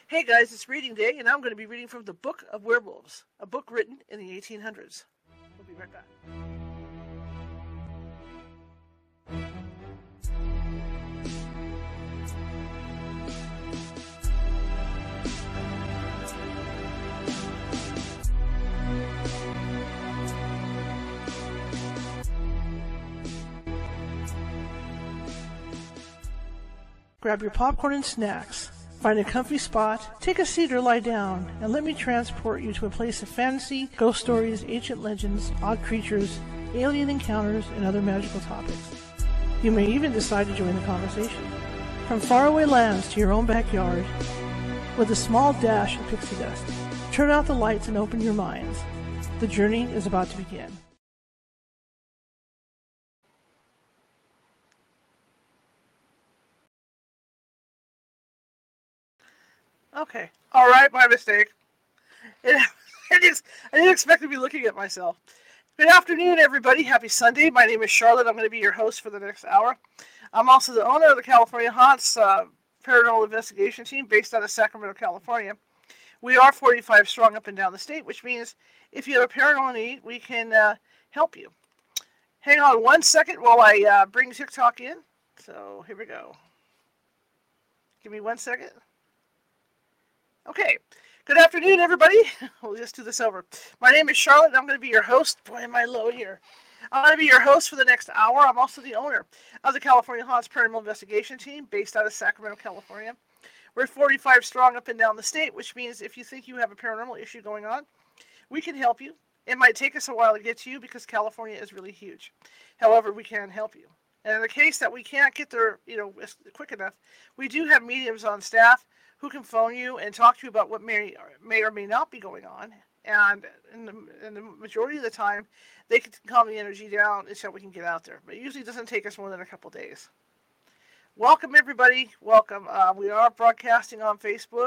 Hey guys, it's reading day, and I'm going to be reading from the Book of Werewolves, a book written in the 1800s. We'll be right back. Grab your popcorn and snacks. Find a comfy spot, take a seat or lie down, and let me transport you to a place of fantasy, ghost stories, ancient legends, odd creatures, alien encounters, and other magical topics. You may even decide to join the conversation. From faraway lands to your own backyard, with a small dash of pixie dust, turn out the lights and open your minds. The journey is about to begin. Okay. All right, my mistake. I didn't expect to be looking at myself. Good afternoon, everybody. Happy Sunday. My name is Charlotte. I'm going to be your host for the next hour. I'm also the owner of the California Haunts Paranormal Investigation Team based out of Sacramento, California. We are 45 strong up and down the state, which means if you have a paranormal need, we can help you. Hang on one second while I bring TikTok in. So here we go. Give me 1 second. Okay. Good afternoon, everybody. We'll just do this over. My name is Charlotte, and I'm going to be your host. Boy, am I low here. I'm going to be your host for the next hour. I'm also the owner of the California Haunts Paranormal Investigation Team based out of Sacramento, California. We're 45 strong up and down the state, which means if you think you have a paranormal issue going on, we can help you. It might take us a while to get to you because California is really huge. However, we can help you. And in the case that we can't get there, quick enough, we do have mediums on staff who can phone you and talk to you about what may or may not be going on. And in the majority of the time, they can calm the energy down until we can get out there. But it usually doesn't take us more than a couple days. Welcome, everybody. Welcome. We are broadcasting on Facebook.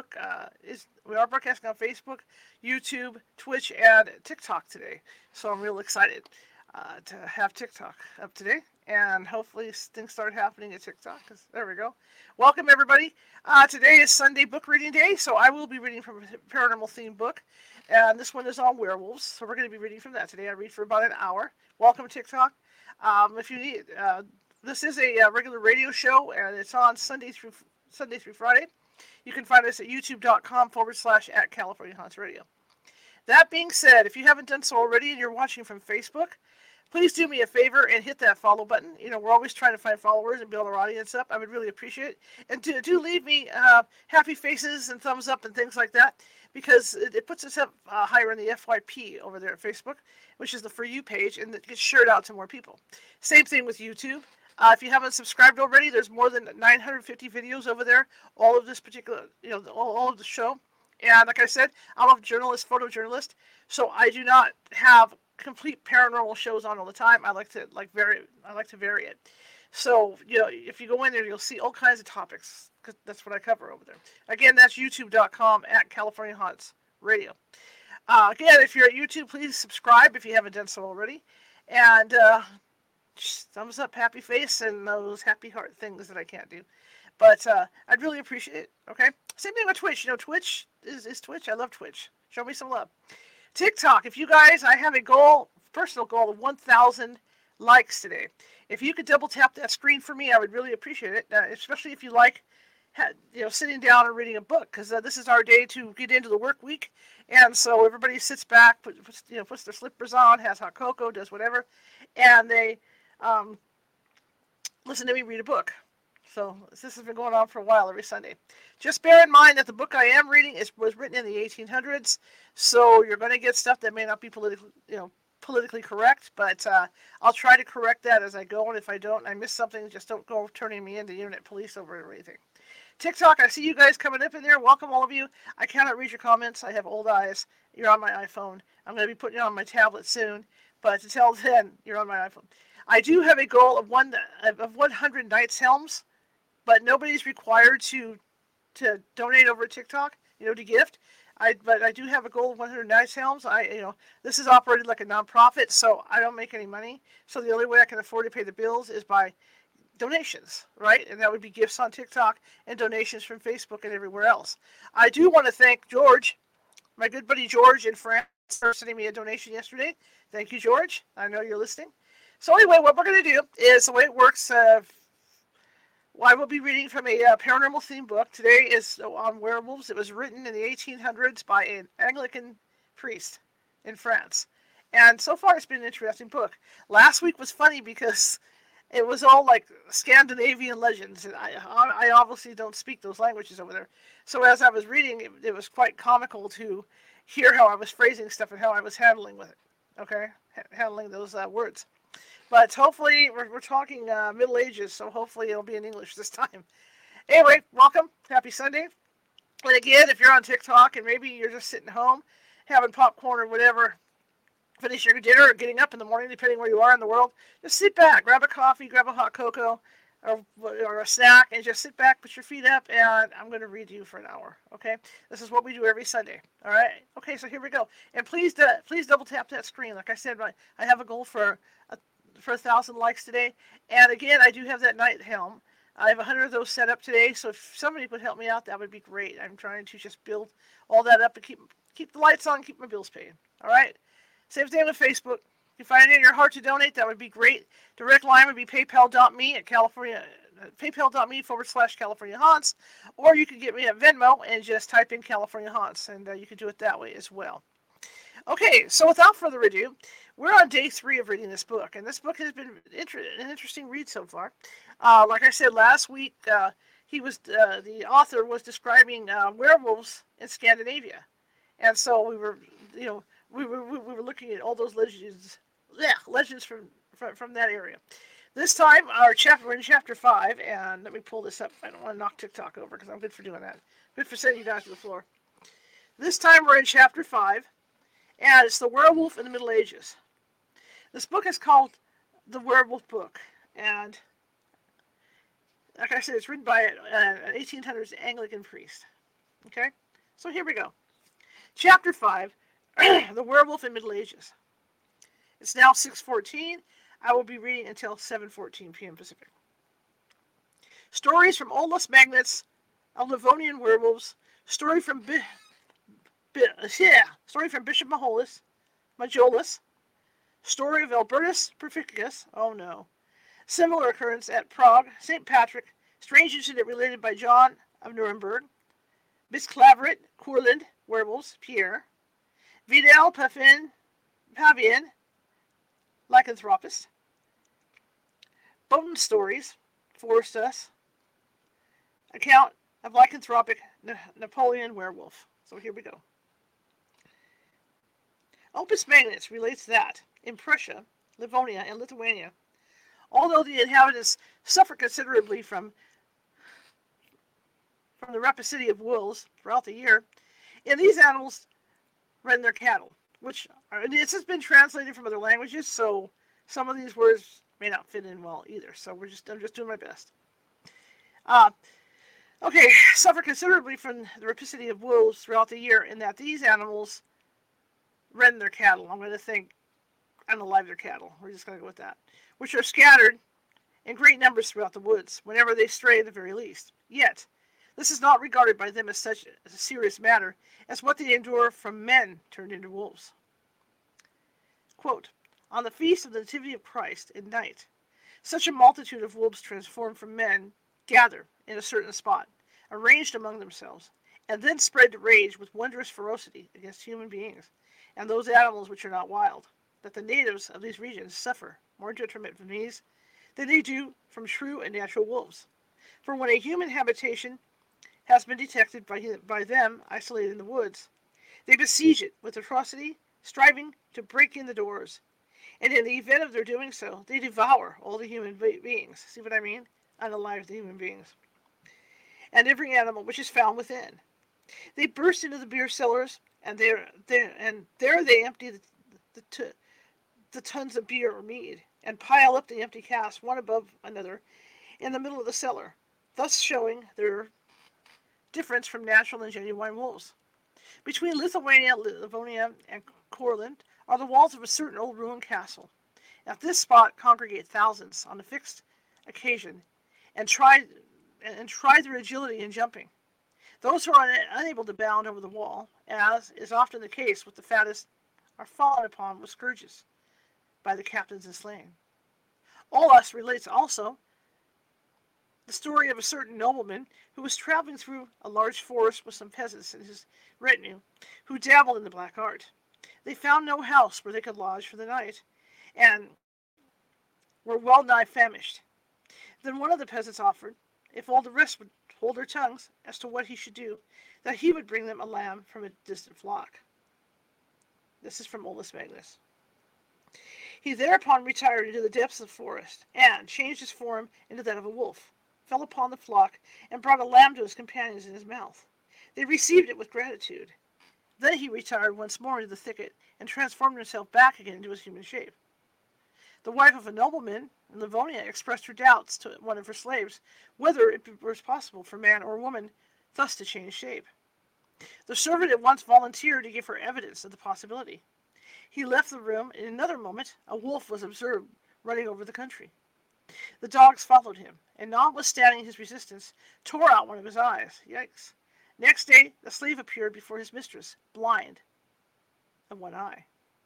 YouTube, Twitch, and TikTok today. So I'm real excited to have TikTok up today. And hopefully things start happening at TikTok. There we go. Welcome, everybody. Today is Sunday book reading day, so I will be reading from a paranormal themed book. And this one is on werewolves, so we're going to be reading from that today. I read for about an hour. Welcome, TikTok. If you need, this is a regular radio show, and it's on Sunday through Friday. You can find us at youtube.com/at California Haunts Radio. That being said, if you haven't done so already and you're watching from Facebook, please do me a favor and hit that follow button. We're always trying to find followers and build our audience up. I would really appreciate it. And do leave me happy faces and thumbs up and things like that, because it puts us up higher in the FYP over there at Facebook, which is the For You page, and it gets shared out to more people. Same thing with YouTube. If you haven't subscribed already, there's more than 950 videos over there, all of this particular, all of the show. And like I said, I'm a photojournalist, so I do not have complete paranormal shows on all the time. I like to vary it. So, if you go in there, you'll see all kinds of topics, because that's what I cover over there. Again, that's youtube.com/at California Haunts Radio. Again, if you're at YouTube, please subscribe if you haven't done so already. And thumbs up, happy face, and those happy heart things that I can't do. But I'd really appreciate it, okay? Same thing with Twitch. Twitch is Twitch. I love Twitch. Show me some love. TikTok, if you guys, I have a personal goal of 1,000 likes today. If you could double tap that screen for me, I would really appreciate it, especially if you like sitting down and reading a book, because this is our day to get into the work week. And so everybody sits back, puts their slippers on, has hot cocoa, does whatever, and they listen to me read a book. So this has been going on for a while every Sunday. Just bear in mind that the book I am reading was written in the 1800s, so you're going to get stuff that may not be politically correct, but I'll try to correct that as I go, and if I don't, and I miss something, just don't go turning me into internet police over it or anything. TikTok, I see you guys coming up in there. Welcome, all of you. I cannot read your comments. I have old eyes. You're on my iPhone. I'm going to be putting it on my tablet soon, but until then, you're on my iPhone. I do have a goal of 100 Knights Helms, but nobody's required to donate over TikTok, to gift. But I do have a goal of 100 Knights Helms. This is operated like a nonprofit, so I don't make any money. So the only way I can afford to pay the bills is by donations, right? And that would be gifts on TikTok and donations from Facebook and everywhere else. I do want to thank George, my good buddy George in France, for sending me a donation yesterday. Thank you, George. I know you're listening. So anyway, what we're going to do is the way it works. Well, I will be reading from a paranormal theme book. Today is on werewolves. It was written in the 1800s by an Anglican priest in France. And so far, it's been an interesting book. Last week was funny because it was all like Scandinavian legends, and I obviously don't speak those languages over there. So as I was reading, it was quite comical to hear how I was phrasing stuff and how I was handling with it. Okay, handling those words. But hopefully, we're talking Middle Ages, so hopefully it'll be in English this time. Anyway, welcome. Happy Sunday. And again, if you're on TikTok and maybe you're just sitting home having popcorn or whatever, finish your dinner or getting up in the morning, depending where you are in the world, just sit back, grab a coffee, grab a hot cocoa, or a snack, and just sit back, put your feet up, and I'm going to read to you for an hour. Okay, this is what we do every Sunday. All right. Okay, so here we go. And please double tap that screen. Like I said, I have a goal for 1,000 likes today. And again, I do have that night helm. I have 100 of those set up today. So if somebody could help me out, that would be great. I'm trying to just build all that up and keep the lights on, keep my bills paid. All right. Same thing with Facebook. If you find it in your heart to donate, that would be great. Direct line would be paypal.me at California, paypal.me/California Haunts, or you could get me at Venmo and just type in California Haunts, and you could do it that way as well. Okay, so without further ado, we're on day 3 of reading this book, and this book has been an interesting read so far. Like I said last week, the author was describing werewolves in Scandinavia, and so we were looking at all those legends from that area. This time, we're in chapter 5, and let me pull this up. I don't want to knock TikTok over because I'm good for doing that. Good for sending you down to the floor. This time, we're in chapter 5, and it's the werewolf in the Middle Ages. This book is called The Werewolf Book, and like I said, it's written by an 1800s Anglican priest. Okay, so here we go. Chapter 5, The Werewolf in Middle Ages. It's now 6:14. I will be reading until 7:14 p.m. Pacific. Stories from Olus Magnets of Livonian werewolves. Story from Bishop Majolus. Story of Albertus Perficus. Oh no. Similar occurrence at Prague. St. Patrick. Strange incident related by John of Nuremberg. Bisclaveret, Courland, werewolves, Pierre. Vidal Pavian, lycanthropist. Bowden stories, Forstus. Account of lycanthropic Napoleon werewolf. So here we go. Opus Magnus relates that, in Prussia, Livonia, and Lithuania, although the inhabitants suffer considerably from the rapacity of wolves throughout the year, and these animals rend their cattle, this has been translated from other languages, so some of these words may not fit in well either. So I'm just doing my best. Okay, suffer considerably from the rapacity of wolves throughout the year, in that these animals rend their cattle. I'm going to think unalive their cattle. We're just going to go with that. Which are scattered in great numbers throughout the woods, whenever they stray at the very least. Yet, this is not regarded by them as such a serious matter as what they endure from men turned into wolves. Quote, on the feast of the Nativity of Christ at night, such a multitude of wolves transformed from men gather in a certain spot, arranged among themselves, and then spread to rage with wondrous ferocity against human beings, and those animals which are not wild, that the natives of these regions suffer more detriment from these than they do from true and natural wolves. For when a human habitation has been detected by them isolated in the woods, they besiege it with atrocity, striving to break in the doors, and in the event of their doing so, they devour all the human beings. See what I mean? Unalive the human beings. And every animal which is found within. They burst into the beer cellars, and there they empty the tons of beer or mead, and pile up the empty casks one above another in the middle of the cellar, thus showing their difference from natural and genuine wolves. Between Lithuania, Livonia, and Courland are the walls of a certain old ruined castle. At this spot congregate thousands on a fixed occasion and try their agility in jumping. Those who are unable to bound over the wall, as is often the case with the fattest, are fallen upon with scourges by the captains and slain. Olaus relates also the story of a certain nobleman who was traveling through a large forest with some peasants in his retinue who dabbled in the black art. They found no house where they could lodge for the night, and were well nigh famished. Then one of the peasants offered, if all the rest would hold their tongues as to what he should do, that he would bring them a lamb from a distant flock. This is from Olaus Magnus. He thereupon retired into the depths of the forest, and changed his form into that of a wolf, fell upon the flock, and brought a lamb to his companions in his mouth. They received it with gratitude. Then he retired once more into the thicket, and transformed himself back again into his human shape. The wife of a nobleman in Livonia expressed her doubts to one of her slaves whether it was possible for man or woman thus to change shape. The servant at once volunteered to give her evidence of the possibility. He left the room. In another moment, a wolf was observed running over the country. The dogs followed him, and notwithstanding his resistance, tore out one of his eyes. Yikes. Next day, the slave appeared before his mistress, blind of one eye.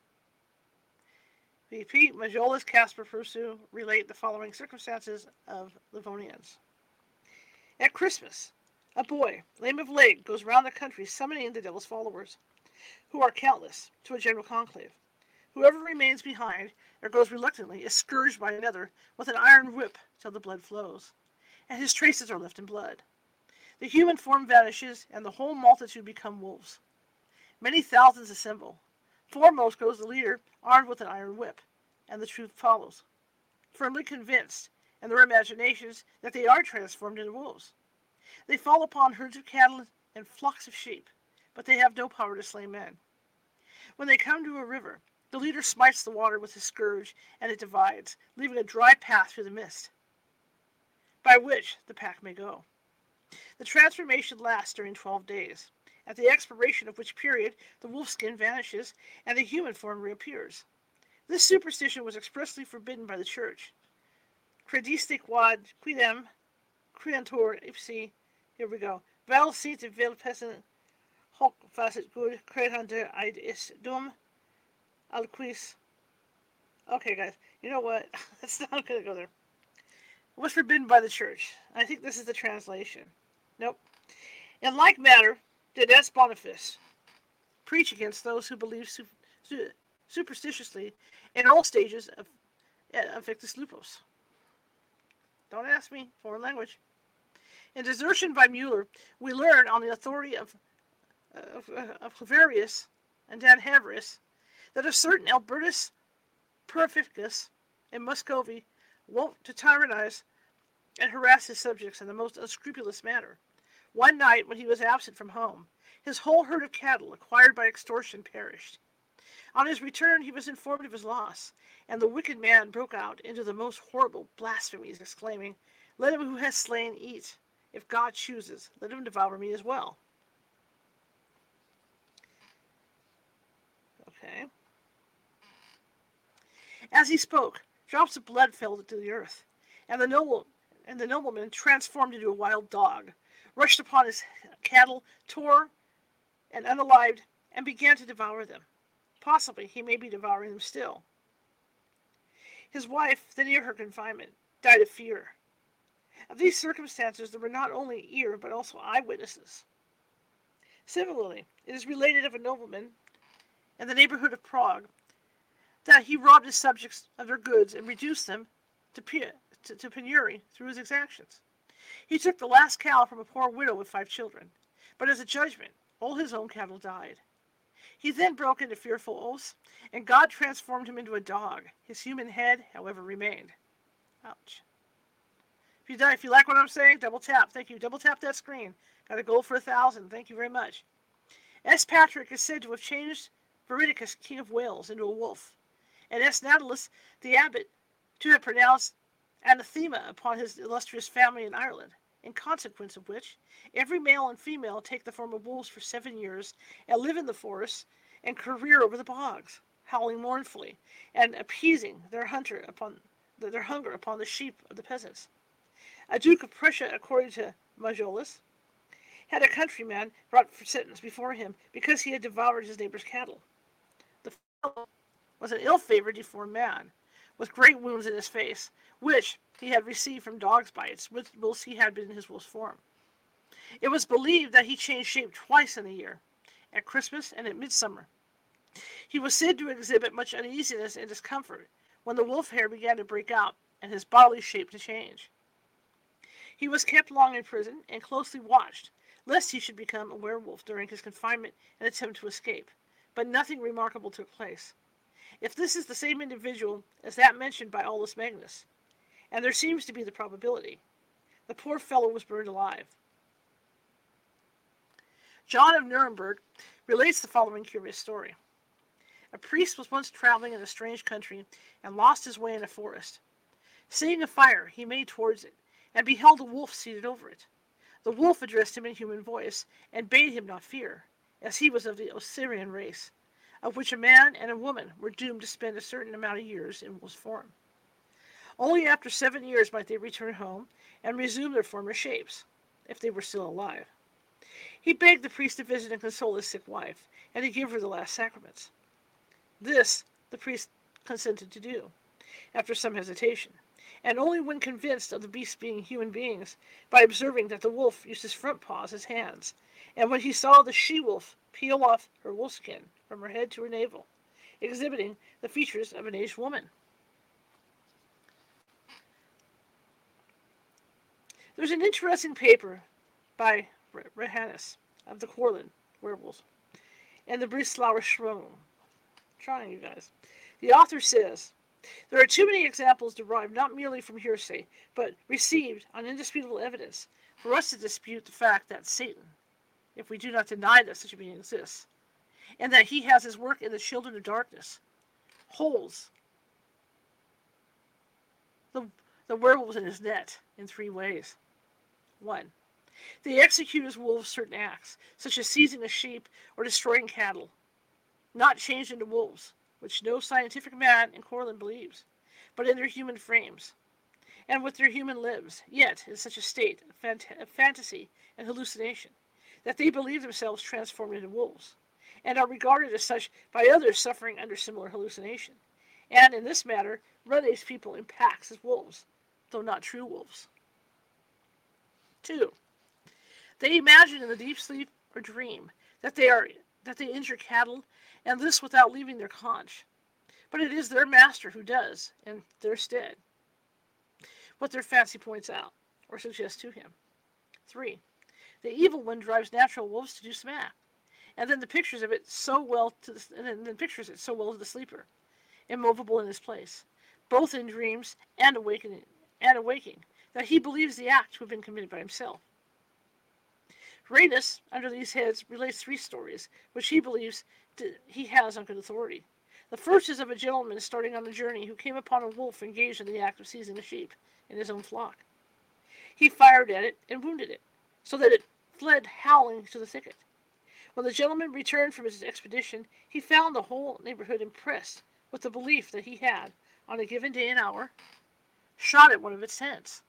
V.P. Majolas, Caspar Pursu relate the following circumstances of Livonians. At Christmas, a boy, lame of leg, goes round the country summoning the devil's followers, who are countless, to a general conclave. Whoever remains behind, or goes reluctantly, is scourged by another with an iron whip till the blood flows, and his traces are left in blood. The human form vanishes, and the whole multitude become wolves. Many thousands assemble. Foremost goes the leader, armed with an iron whip, and the truth follows, firmly convinced, in their imaginations, that they are transformed into wolves. They fall upon herds of cattle and flocks of sheep, but they have no power to slay men. When they come to a river, the leader smites the water with his scourge, and it divides, leaving a dry path through the mist, by which the pack may go. The transformation lasts during 12 days, at the expiration of which period the wolf skin vanishes and the human form reappears. This superstition was expressly forbidden by the Church. Crediste quod quidem creantur ipsi, here we go, vel sit vel pessen hoc facet good credander id is dum alquis. Okay, guys, you know what? It's not going to go there. It was forbidden by the Church. I think this is the translation. Nope. In like manner, did S. Boniface preach against those who believe superstitiously in all stages of Victus Lupus. Don't ask me, foreign language. In Desertion by Mueller, we learn on the authority of Claverius and Dan Haverius that a certain Albertus Perfectus in Muscovy wont to tyrannize and harass his subjects in the most unscrupulous manner. One night, when he was absent from home, his whole herd of cattle, acquired by extortion, perished. On his return, he was informed of his loss, and the wicked man broke out into the most horrible blasphemies, exclaiming, "Let him who has slain eat. If God chooses, let him devour me as well." Okay. As he spoke, drops of blood fell to the earth, and the nobleman, transformed into a wild dog, rushed upon his cattle, tore and unalived, and began to devour them. Possibly he may be devouring them still. His wife, then near her confinement, died of fear. Of these circumstances there were not only ear but also eyewitnesses. Similarly, it is related of a nobleman in the neighborhood of Prague that he robbed his subjects of their goods and reduced them to penury through his exactions. He took the last cow from a poor widow with 5 children, but as a judgment, all his own cattle died. He then broke into fearful oaths, and God transformed him into a dog. His human head, however, remained. Ouch. If you like what I'm saying, double tap. Thank you. Double tap that screen. Got a goal for 1,000. Thank you very much. S. Patrick is said to have changed Veridicus, King of Wales, into a wolf, and S. Natalis, the abbot, to have pronounced anathema upon his illustrious family in Ireland, in consequence of which every male and female take the form of wolves for 7 years and live in the forests and career over the bogs, howling mournfully and appeasing their hunter upon their hunger upon the sheep of the peasants. A Duke of Prussia, according to Majolus, had a countryman brought for sentence before him because he had devoured his neighbor's cattle. The fellow was an ill-favored, deformed man, with great wounds in his face, which he had received from dogs' bites, whilst he had been in his wolf's form. It was believed that he changed shape twice in the year, at Christmas and at midsummer. He was said to exhibit much uneasiness and discomfort when the wolf hair began to break out and his bodily shape to change. He was kept long in prison and closely watched, lest he should become a werewolf during his confinement and attempt to escape, but nothing remarkable took place. If this is the same individual as that mentioned by Aulus Magnus, and there seems to be the probability, the poor fellow was burned alive. John of Nuremberg relates the following curious story. A priest was once traveling in a strange country and lost his way in a forest. Seeing a fire, he made towards it, and beheld a wolf seated over it. The wolf addressed him in human voice, and bade him not fear, as he was of the Osirian race, of which a man and a woman were doomed to spend a certain amount of years in wolf's form. Only after 7 years might they return home and resume their former shapes, if they were still alive. He begged the priest to visit and console his sick wife, and to give her the last sacraments. This the priest consented to do, after some hesitation, and only when convinced of the beasts being human beings, by observing that the wolf used his front paws as hands, and when he saw the she-wolf peel off her wolfskin from her head to her navel, exhibiting the features of an aged woman. There's an interesting paper by Rehannes of the Courland werewolves and the Breslauer Schroen. Trying, you guys. The author says, there are too many examples derived not merely from hearsay, but received on indisputable evidence, for us to dispute the fact that Satan, if we do not deny that such a being exists, and that he has his work in the children of darkness, holds the werewolves in his net in 3 ways. 1. They execute as wolves certain acts, such as seizing a sheep or destroying cattle, not changed into wolves, which no scientific man in Courland believes, but in their human frames, and with their human limbs, yet in such a state of fantasy and hallucination, that they believe themselves transformed into wolves, and are regarded as such by others suffering under similar hallucination, and in this matter run these people in packs as wolves, though not true wolves. 2. They imagine in the deep sleep or dream that they injure cattle, and this without leaving their conch. But it is their master who does, in their stead, what their fancy points out, or suggests to him. 3. The evil one drives natural wolves to do some act, and then pictures it so well to the sleeper, immovable in his place, both in dreams and awaking, that he believes the act to have been committed by himself. Rhenus, under these heads, relates 3 stories, which he believes he has on good authority. The first is of a gentleman starting on a journey who came upon a wolf engaged in the act of seizing a sheep in his own flock. He fired at it and wounded it, so that it fled howling to the thicket. When the gentleman returned from his expedition, he found the whole neighborhood impressed with the belief that he had, on a given day and hour, shot at one of its heads.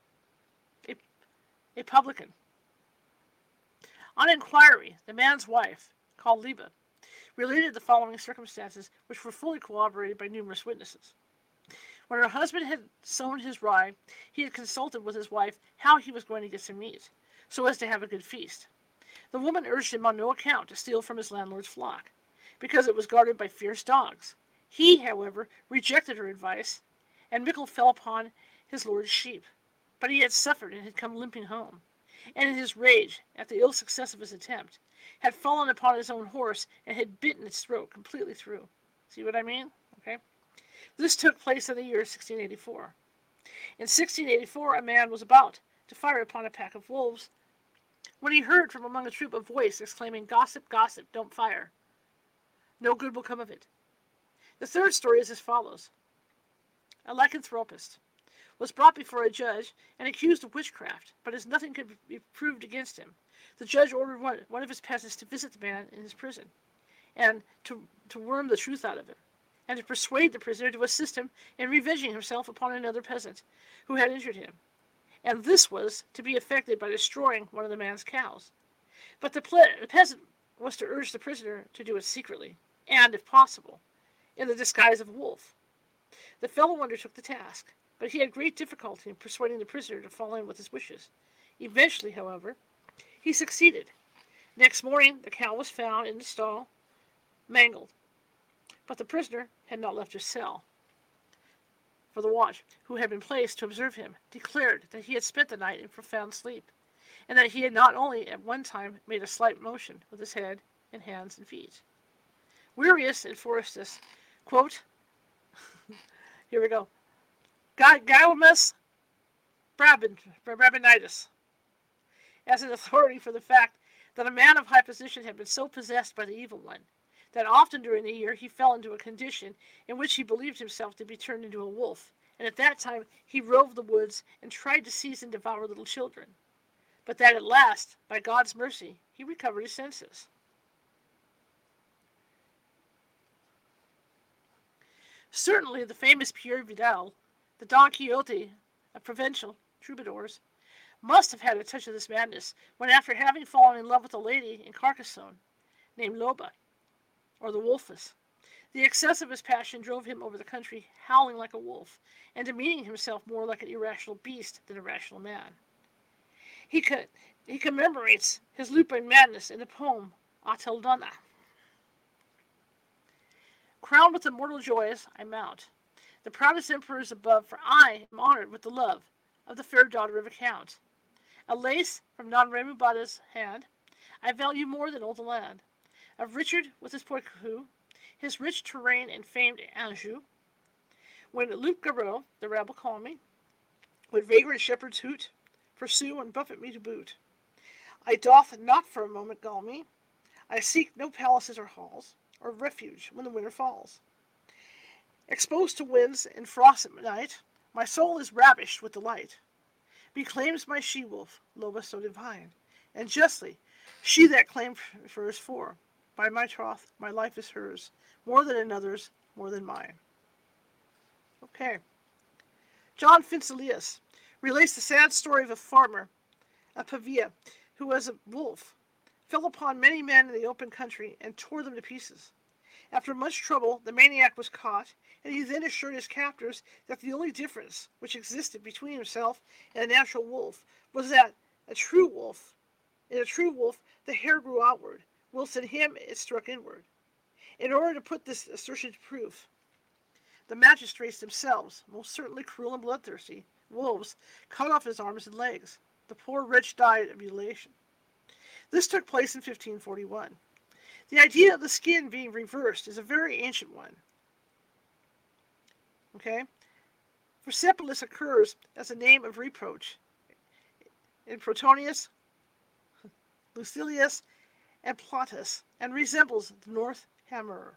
A publican. On inquiry, the man's wife, called Liba, related the following circumstances, which were fully corroborated by numerous witnesses. When her husband had sown his rye, he had consulted with his wife how he was going to get some meat, so as to have a good feast. The woman urged him on no account to steal from his landlord's flock, because it was guarded by fierce dogs. He, however, rejected her advice, and Mickle fell upon his lord's sheep. But he had suffered and had come limping home, and in his rage at the ill success of his attempt, had fallen upon his own horse and had bitten its throat completely through. See what I mean? Okay. This took place in the year 1684. In 1684, a man was about to fire upon a pack of wolves, when he heard from among a troop a voice exclaiming, "Gossip, gossip, don't fire. No good will come of it." The third story is as follows. A lycanthropist was brought before a judge and accused of witchcraft, but as nothing could be proved against him, the judge ordered one of his peasants to visit the man in his prison, and to worm the truth out of him. and to persuade the prisoner to assist him in revenging himself upon another peasant who had injured him, and this was to be effected by destroying one of the man's cows. But the peasant was to urge the prisoner to do it secretly, and, if possible, in the disguise of a wolf. The fellow undertook the task, but he had great difficulty in persuading the prisoner to fall in with his wishes. Eventually, however, he succeeded. Next morning the cow was found in the stall, mangled, but the prisoner had not left his cell, for the watch, who had been placed to observe him, declared that he had spent the night in profound sleep, and that he had not only at one time made a slight motion with his head and hands and feet. Wierus and Forestus quote, here we go, Gallus Brabanitis, as an authority for the fact that a man of high position had been so possessed by the evil one that often during the year he fell into a condition in which he believed himself to be turned into a wolf, and at that time he roved the woods and tried to seize and devour little children, but that at last, by God's mercy, he recovered his senses. Certainly the famous Pierre Vidal, the Don Quixote of provincial troubadours, must have had a touch of this madness when, after having fallen in love with a lady in Carcassonne named Loba, or the Wolfess, the excess of his passion drove him over the country howling like a wolf, and demeaning himself more like an irrational beast than a rational man. He commemorates his lupine madness in the poem Ateldonna. Crowned with immortal joys, I mount. The proudest emperor is above, for I am honored with the love of the fair daughter of a count. A lace from Don Remubada's hand I value more than all the land. Of Richard with his Poitou, his rich terrain and famed Anjou. When Loup Garou, the rabble call me, when vagrant shepherds hoot, pursue and buffet me to boot. I doth not for a moment gall me. I seek no palaces or halls, or refuge when the winter falls. Exposed to winds and frosts at night, my soul is ravished with delight. Reclaims my she-wolf, Loba so divine, and justly, she that claimed furs for. By my troth, my life is hers, more than another's, more than mine. Okay. John Fincelius relates the sad story of a farmer of Pavia who was a wolf, fell upon many men in the open country and tore them to pieces. After much trouble, the maniac was caught, and he then assured his captors that the only difference which existed between himself and a natural wolf was that in a true wolf, the hair grew outward, whilst in him it struck inward. In order to put this assertion to proof, the magistrates themselves, most certainly cruel and bloodthirsty wolves, cut off his arms and legs. The poor wretch died of mutilation. This took place in 1541. The idea of the skin being reversed is a very ancient one. Okay? Persepolis occurs as a name of reproach in Protonius, Lucilius, and Plautus, and resembles the Norse Hammer.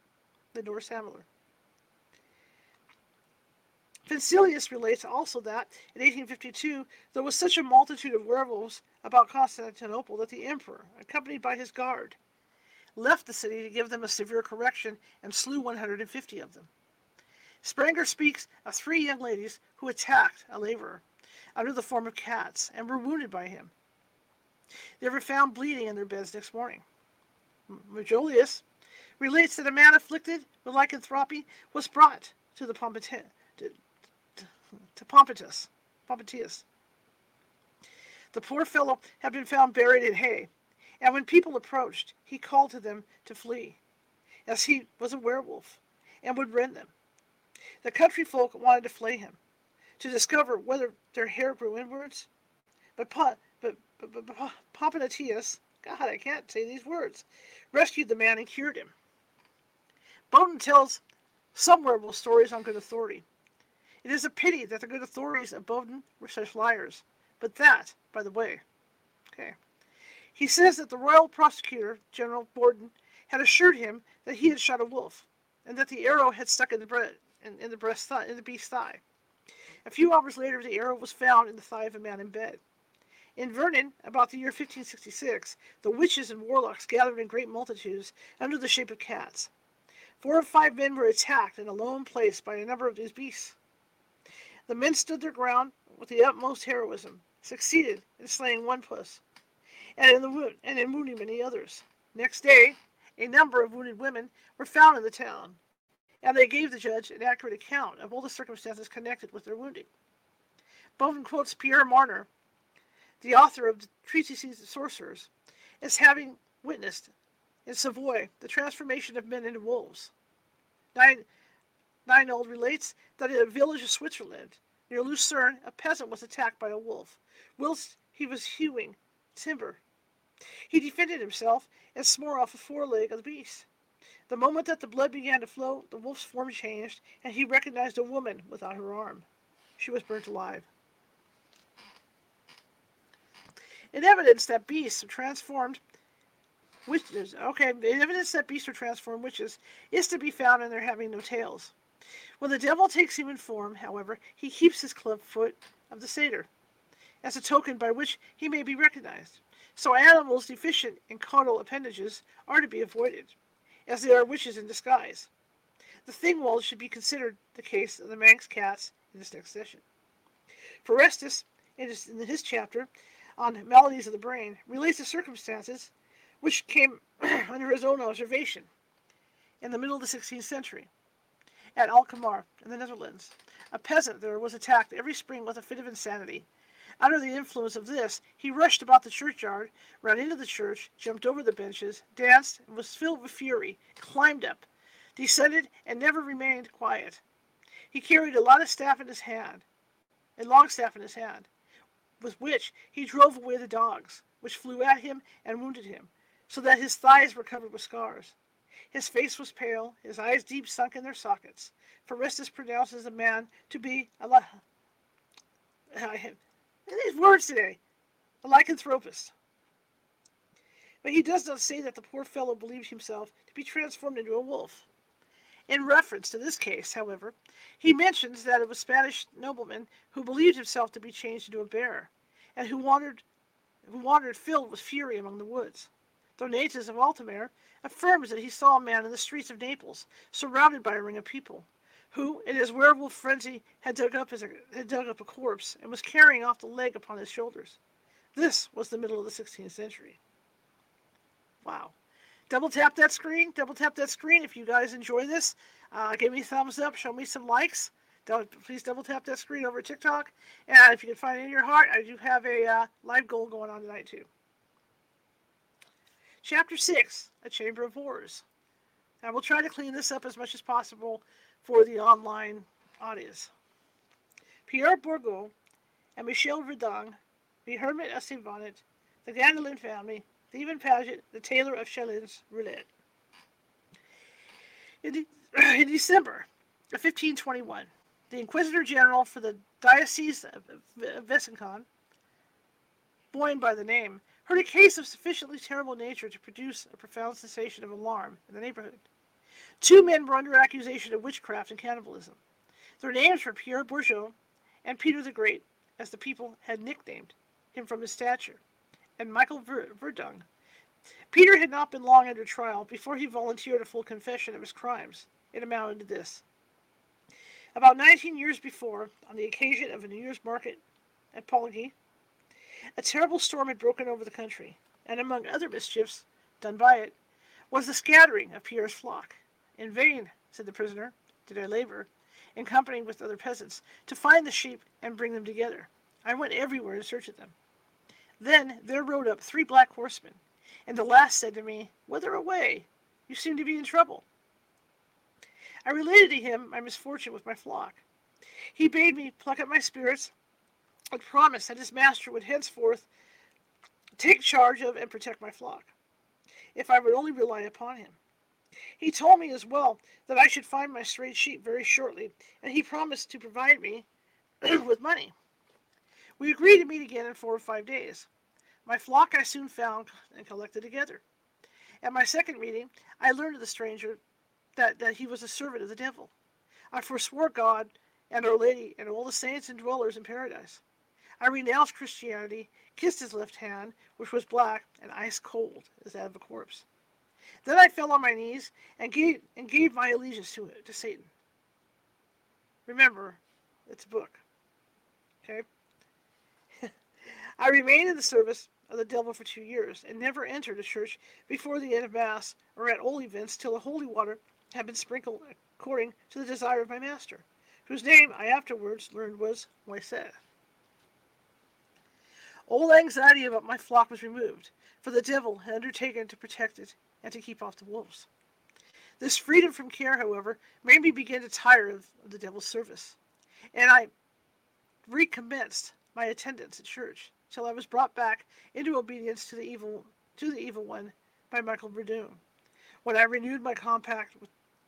Fincelius relates also that, in 1852, there was such a multitude of werewolves about Constantinople that the emperor, accompanied by his guard, left the city to give them a severe correction and slew 150 of them. Spranger speaks of 3 young ladies who attacked a laborer under the form of cats and were wounded by him. They were found bleeding in their beds next morning. Majolius relates that a man afflicted with lycanthropy was brought to Pomponius. The poor fellow had been found buried in hay, and when people approached, he called to them to flee, as he was a werewolf, and would rend them. The country folk wanted to flay him, to discover whether their hair grew inwards, but Pomponius, God, I can't say these words, rescued the man and cured him. Bowden tells some werewolf stories on good authority. It is a pity that the good authorities of Bowden were such liars, but that, by the way. Okay. He says that the royal prosecutor, General Borden, had assured him that he had shot a wolf, and that the arrow had stuck in the beast's thigh. A few hours later, the arrow was found in the thigh of a man in bed. In Vernon, about the year 1566, the witches and warlocks gathered in great multitudes under the shape of cats. 4 or 5 men were attacked in a lone place by a number of these beasts. The men stood their ground with the utmost heroism, succeeded in slaying one puss, and in wounding many others. Next day, a number of wounded women were found in the town, and they gave the judge an accurate account of all the circumstances connected with their wounding. Bowman quotes Pierre Marner, the author of the Treatises of Sorcerers, as having witnessed in Savoy the transformation of men into wolves. Nienold relates that in a village of Switzerland, near Lucerne, a peasant was attacked by a wolf, whilst he was hewing timber. He defended himself and swore off a foreleg of the beast. The moment that the blood began to flow, the wolf's form changed, and he recognized a woman without her arm. She was burnt alive. In evidence that beasts are transformed the evidence that beasts are transformed witches is to be found in their having no tails. When the devil takes human form, however, he keeps his club foot of the satyr, as a token by which he may be recognized. So animals deficient in caudal appendages are to be avoided, as they are witches in disguise. The Thingwalls should be considered the case of the Manx cats in this next session. Forestus, in his chapter on maladies of the brain, relates the circumstances which came under his own observation in the middle of the 16th century. At Alkmaar, in the Netherlands, a peasant there was attacked every spring with a fit of insanity. Under the influence of this, he rushed about the churchyard, ran into the church, jumped over the benches, danced, and was filled with fury, climbed up, descended, and never remained quiet. He carried a long staff in his hand, with which he drove away the dogs, which flew at him and wounded him, so that his thighs were covered with scars. His face was pale, his eyes deep sunk in their sockets. Forestus pronounces the man to be these words today, a lycanthropist. But he does not say that the poor fellow believed himself to be transformed into a wolf. In reference to this case, however, he mentions that it was a Spanish nobleman who believed himself to be changed into a bear, and who wandered filled with fury among the woods. Donatus of Altamare affirms that he saw a man in the streets of Naples, surrounded by a ring of people, who, in his werewolf frenzy, had dug up a corpse and was carrying off the leg upon his shoulders. This was the middle of the 16th century. Wow. Double tap that screen if you guys enjoy this. Give me a thumbs up, show me some likes. Please double tap that screen over at TikTok. And if you can find it in your heart, I do have a live goal going on tonight too. Chapter 6, A Chamber of Horrors. I will try to clean this up as much as possible for the online audience. Pierre Bourgault and Michel Verdung, the Hermit of St. Bonnet, the Gandelin family, Stephen Paget, the tailor of Chalins Roulette. In December of 1521, the Inquisitor General for the Diocese of Besançon, Boyne by the name, heard a case of sufficiently terrible nature to produce a profound sensation of alarm in the neighborhood. 2 men were under accusation of witchcraft and cannibalism. Their names were Pierre Bourgault and Peter the Great, as the people had nicknamed him from his stature, and Michael Verdung. Peter had not been long under trial before he volunteered a full confession of his crimes. It amounted to this. About 19 years before, on the occasion of a New Year's market at Poligny, a terrible storm had broken over the country, and among other mischiefs done by it was the scattering of Pierre's flock. In vain, said the prisoner, did I labor, in company with other peasants, to find the sheep and bring them together. I went everywhere in search of them. Then there rode up 3 black horsemen, and the last said to me, "Whither away? You seem to be in trouble." I related to him my misfortune with my flock. He bade me pluck up my spirits and promised that his master would henceforth take charge of and protect my flock, if I would only rely upon him. He told me as well that I should find my strayed sheep very shortly, and he promised to provide me with money. We agreed to meet again in 4 or 5 days. My flock I soon found and collected together. At my second meeting, I learned of the stranger that he was a servant of the devil. I forswore God and Our Lady and all the saints and dwellers in paradise. I renounced Christianity, kissed his left hand, which was black and ice cold as that of a corpse. Then I fell on my knees and gave my allegiance to Satan. Remember, it's a book. Okay? I remained in the service of the devil for 2 years and never entered a church before the end of Mass or at all events till the holy water had been sprinkled according to the desire of my master, whose name I afterwards learned was Moisés. All anxiety about my flock was removed, for the devil had undertaken to protect it and to keep off the wolves. This freedom from care, however, made me begin to tire of the devil's service, and I recommenced my attendance at church till I was brought back into obedience to the evil one by Michael Verdun, when I renewed my compact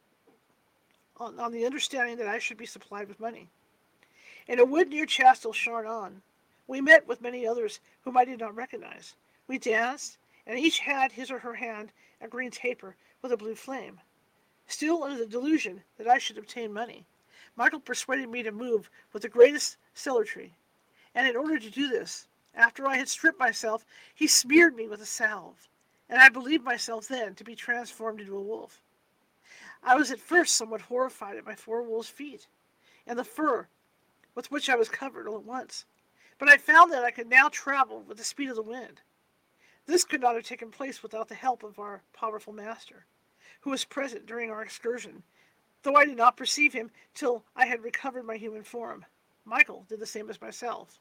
on the understanding that I should be supplied with money. In a wood near Chastel Charnon, we met with many others whom I did not recognize. We danced, and each had his or her hand a green taper with a blue flame. Still under the delusion that I should obtain money, Michael persuaded me to move with the greatest celerity, and in order to do this, after I had stripped myself, he smeared me with a salve, and I believed myself then to be transformed into a wolf. I was at first somewhat horrified at my 4 wolves' feet, and the fur with which I was covered all at once, but I found that I could now travel with the speed of the wind. This could not have taken place without the help of our powerful master, who was present during our excursion, though I did not perceive him till I had recovered my human form. Michael did the same as myself.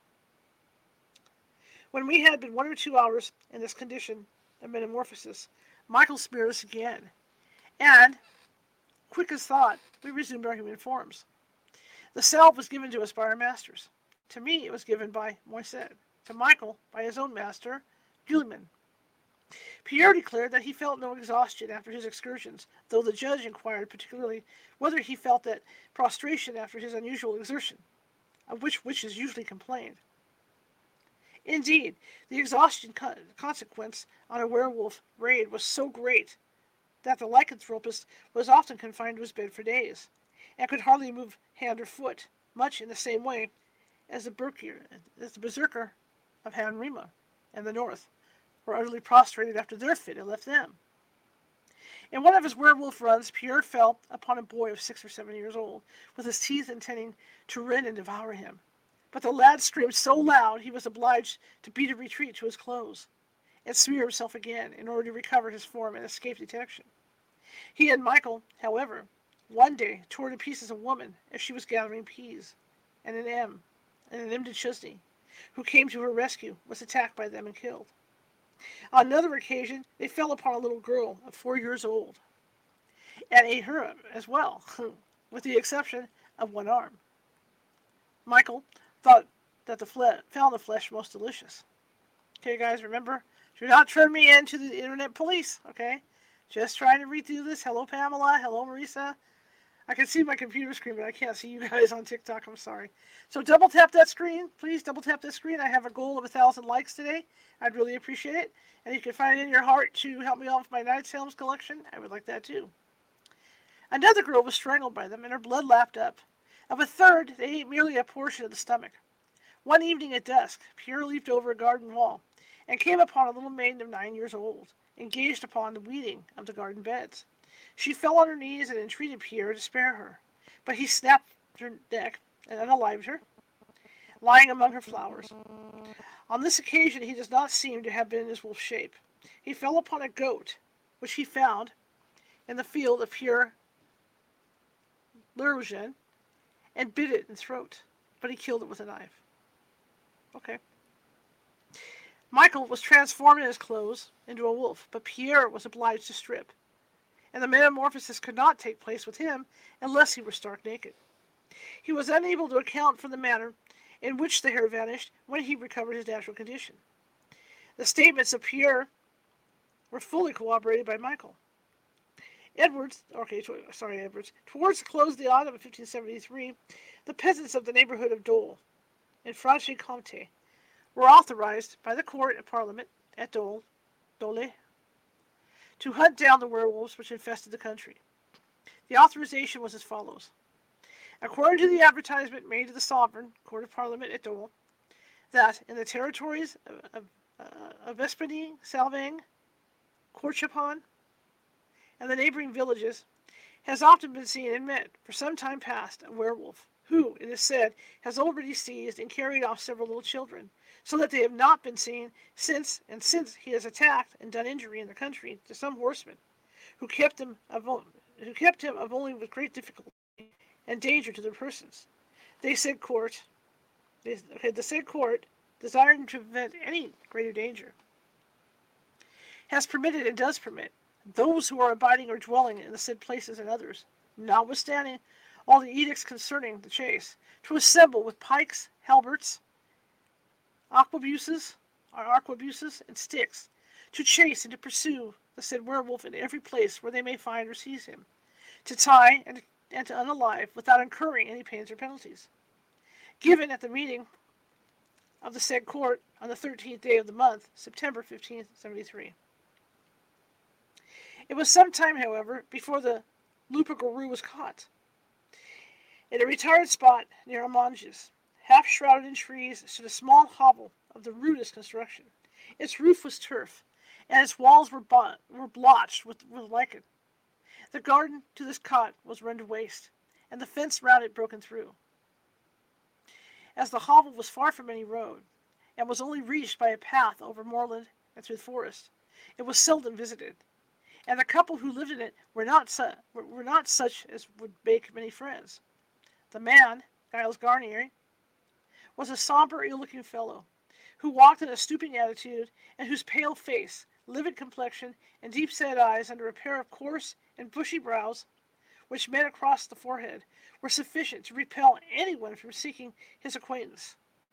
When we had been 1 or 2 hours in this condition of metamorphosis, Michael smeared us again, and, quick as thought, we resumed our human forms. The salve was given to us by our masters. To me it was given by Moisés. To Michael by his own master, Guillemin. Pierre declared that he felt no exhaustion after his excursions, though the judge inquired particularly whether he felt that prostration after his unusual exertion, of which witches usually complained. Indeed, the exhaustion consequence on a werewolf raid was so great that the lycanthropist was often confined to his bed for days, and could hardly move hand or foot, much in the same way as the berserker of Han Rima and the North were utterly prostrated after their fit had left them. In one of his werewolf runs, Pierre fell upon a boy of 6 or 7 years old, with his teeth intending to rend and devour him. But the lad screamed so loud he was obliged to beat a retreat to his clothes, and smear himself again in order to recover his form and escape detection. He and Michael, however, one day tore to pieces a woman as she was gathering peas, and an M. de Chesney, who came to her rescue, was attacked by them and killed. On another occasion, they fell upon a little girl of 4 years old, and ate her as well, with the exception of one arm. Michael thought that found the flesh most delicious. Okay, guys, remember, do not turn me into the internet police, okay? Just trying to read through this. Hello, Pamela. Hello, Marisa. I can see my computer screen, but I can't see you guys on TikTok. I'm sorry. So double tap that screen. Please double tap that screen. I have a goal of 1,000 likes today. I'd really appreciate it. And if you can find it in your heart to help me out with my Night Salms collection, I would like that too. Another girl was strangled by them, and her blood lapped up. Of a third, they ate merely a portion of the stomach. One evening at dusk, Pierre leaped over a garden wall, and came upon a little maiden of 9 years old, engaged upon the weeding of the garden beds. She fell on her knees and entreated Pierre to spare her, but he snapped her neck and unalived her, lying among her flowers. On this occasion he does not seem to have been in his wolf shape. He fell upon a goat, which he found in the field of Pierre Lerogen, and bit it in the throat, but he killed it with a knife. Okay. Michael was transformed in his clothes into a wolf, but Pierre was obliged to strip, and the metamorphosis could not take place with him unless he were stark naked. He was unable to account for the manner in which the hair vanished when he recovered his natural condition. The statements of Pierre were fully corroborated by Michael. Towards the close of the autumn of 1573, the peasants of the neighborhood of Dole, in Franche-Comté, were authorized by the court of parliament at Dole, to hunt down the werewolves which infested the country. The authorization was as follows. According to the advertisement made to the sovereign court of parliament at Dole, that in the territories of Espagny, Salvang, Corchopon, and the neighboring villages, has often been seen and met for some time past a werewolf, who, it is said, has already seized and carried off several little children, so that they have not been seen since he has attacked and done injury in the country to some horsemen, who kept him of only with great difficulty and danger to their persons. They said court, the said court, desiring to prevent any greater danger, has permitted and does permit those who are abiding or dwelling in the said places and others, notwithstanding all the edicts concerning the chase, to assemble with pikes, halberts, arquebuses, and sticks, to chase and to pursue the said werewolf in every place where they may find or seize him, to tie and to unalive without incurring any pains or penalties. Given at the meeting of the said court on the 13th day of the month, September 1573. It was some time, however, before the loup-garou was caught. In a retired spot near Amanges, half shrouded in trees, stood a small hovel of the rudest construction. Its roof was turf, and its walls were blotched with lichen. The garden to this cot was run to waste, and the fence round it broken through. As the hovel was far from any road, and was only reached by a path over moorland and through the forest, it was seldom visited, and the couple who lived in it were not such as would make many friends. The man, Giles Garnier, was a somber, ill-looking fellow, who walked in a stooping attitude, and whose pale face, livid complexion, and deep-set eyes under a pair of coarse and bushy brows, which met across the forehead, were sufficient to repel anyone from seeking his acquaintance.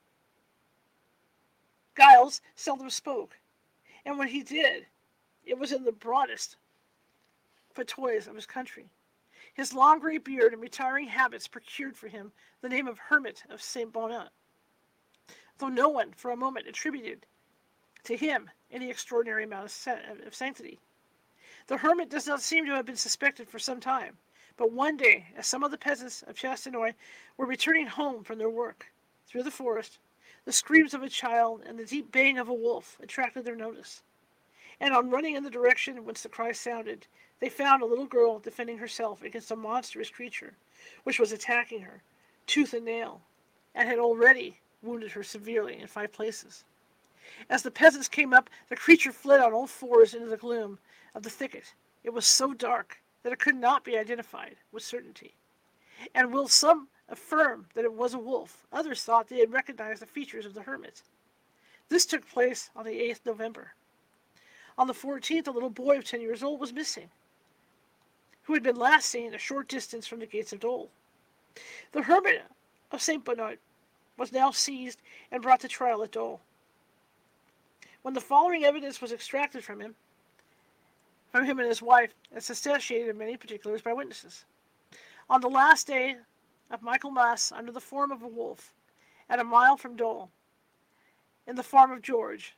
Giles seldom spoke, and when he did, it was in the broadest patois of his country. His long grey beard and retiring habits procured for him the name of Hermit of Saint Bonnet, though no one for a moment attributed to him any extraordinary amount of sanctity. The hermit does not seem to have been suspected for some time, but one day, as some of the peasants of Chastenoy were returning home from their work through the forest, the screams of a child and the deep baying of a wolf attracted their notice, and on running in the direction whence the cry sounded, they found a little girl defending herself against a monstrous creature, which was attacking her, tooth and nail, and had already wounded her severely in 5 places. As the peasants came up, the creature fled on all fours into the gloom of the thicket. It was so dark that it could not be identified with certainty, and while some affirmed that it was a wolf, others thought they had recognized the features of the hermit. This took place on the 8th November. On the 14th, a little boy of 10 years old was missing, who had been last seen a short distance from the gates of Dole. The hermit of Saint Bonnet was now seized and brought to trial at Dole. When the following evidence was extracted from him and his wife, and substantiated in many particulars by witnesses. On the last day of Michaelmas, under the form of a wolf, at a mile from Dole, in the farm of Gorge,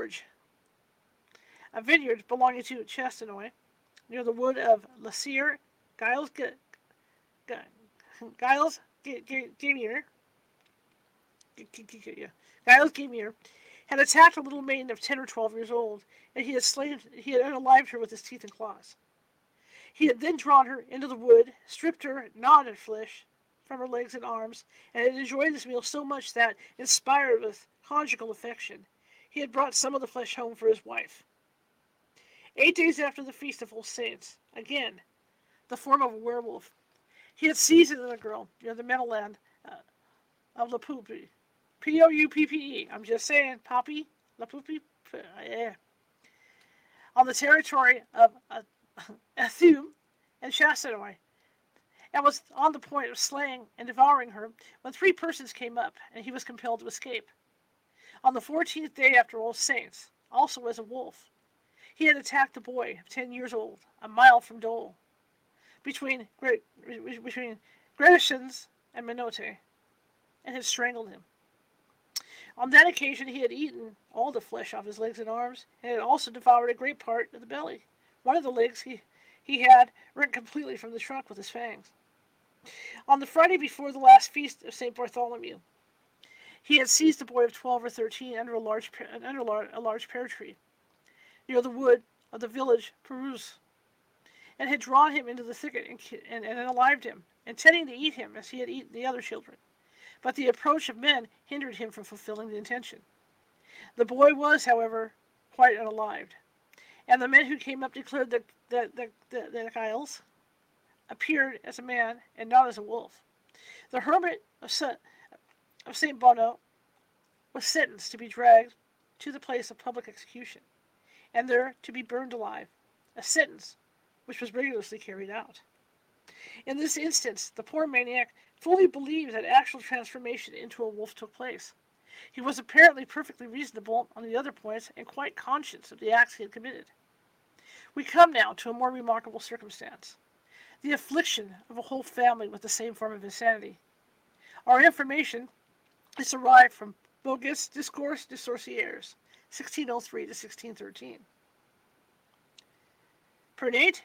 a vineyard belonging to Chastenoy, near the wood of La Cire, Giles Gamier had attacked a little maiden of 10 or 12 years old, and he had unalived her with his teeth and claws. He had then drawn her into the wood, stripped her, gnawed at flesh from her legs and arms, and had enjoyed this meal so much that, inspired with conjugal affection, he had brought some of the flesh home for his wife. 8 days after the feast of All Saints, again, the form of a werewolf, he had seized the girl near the meadowland of La Poupe. Pouppe. I'm just saying, Poppy, La Poupe, yeah. On the territory of Athume and Chastenoy, and was on the point of slaying and devouring her when 3 persons came up, and he was compelled to escape. On the 14th day after All Saints, also as a wolf, he had attacked a boy of 10 years old, a mile from Dole, between Gredishans and Minote, and had strangled him. On that occasion he had eaten all the flesh off his legs and arms, and had also devoured a great part of the belly. One of the legs he had rent completely from the trunk with his fangs. On the Friday before the last feast of St. Bartholomew, he had seized a boy of 12 or 13 under a large pear tree, near the wood of the village Perouse, and had drawn him into the thicket and enlivened him, intending to eat him as he had eaten the other children. But the approach of men hindered him from fulfilling the intention. The boy was, however, quite unalived, and the men who came up declared that Giles appeared as a man and not as a wolf. The hermit of St. Bono was sentenced to be dragged to the place of public execution, and there to be burned alive, a sentence which was rigorously carried out. In this instance, the poor maniac fully believed that actual transformation into a wolf took place. He was apparently perfectly reasonable on the other points and quite conscious of the acts he had committed. We come now to a more remarkable circumstance, the affliction of a whole family with the same form of insanity. Our information is derived from Bogue's Discours des Sorcières, 1603 to 1613. Pernette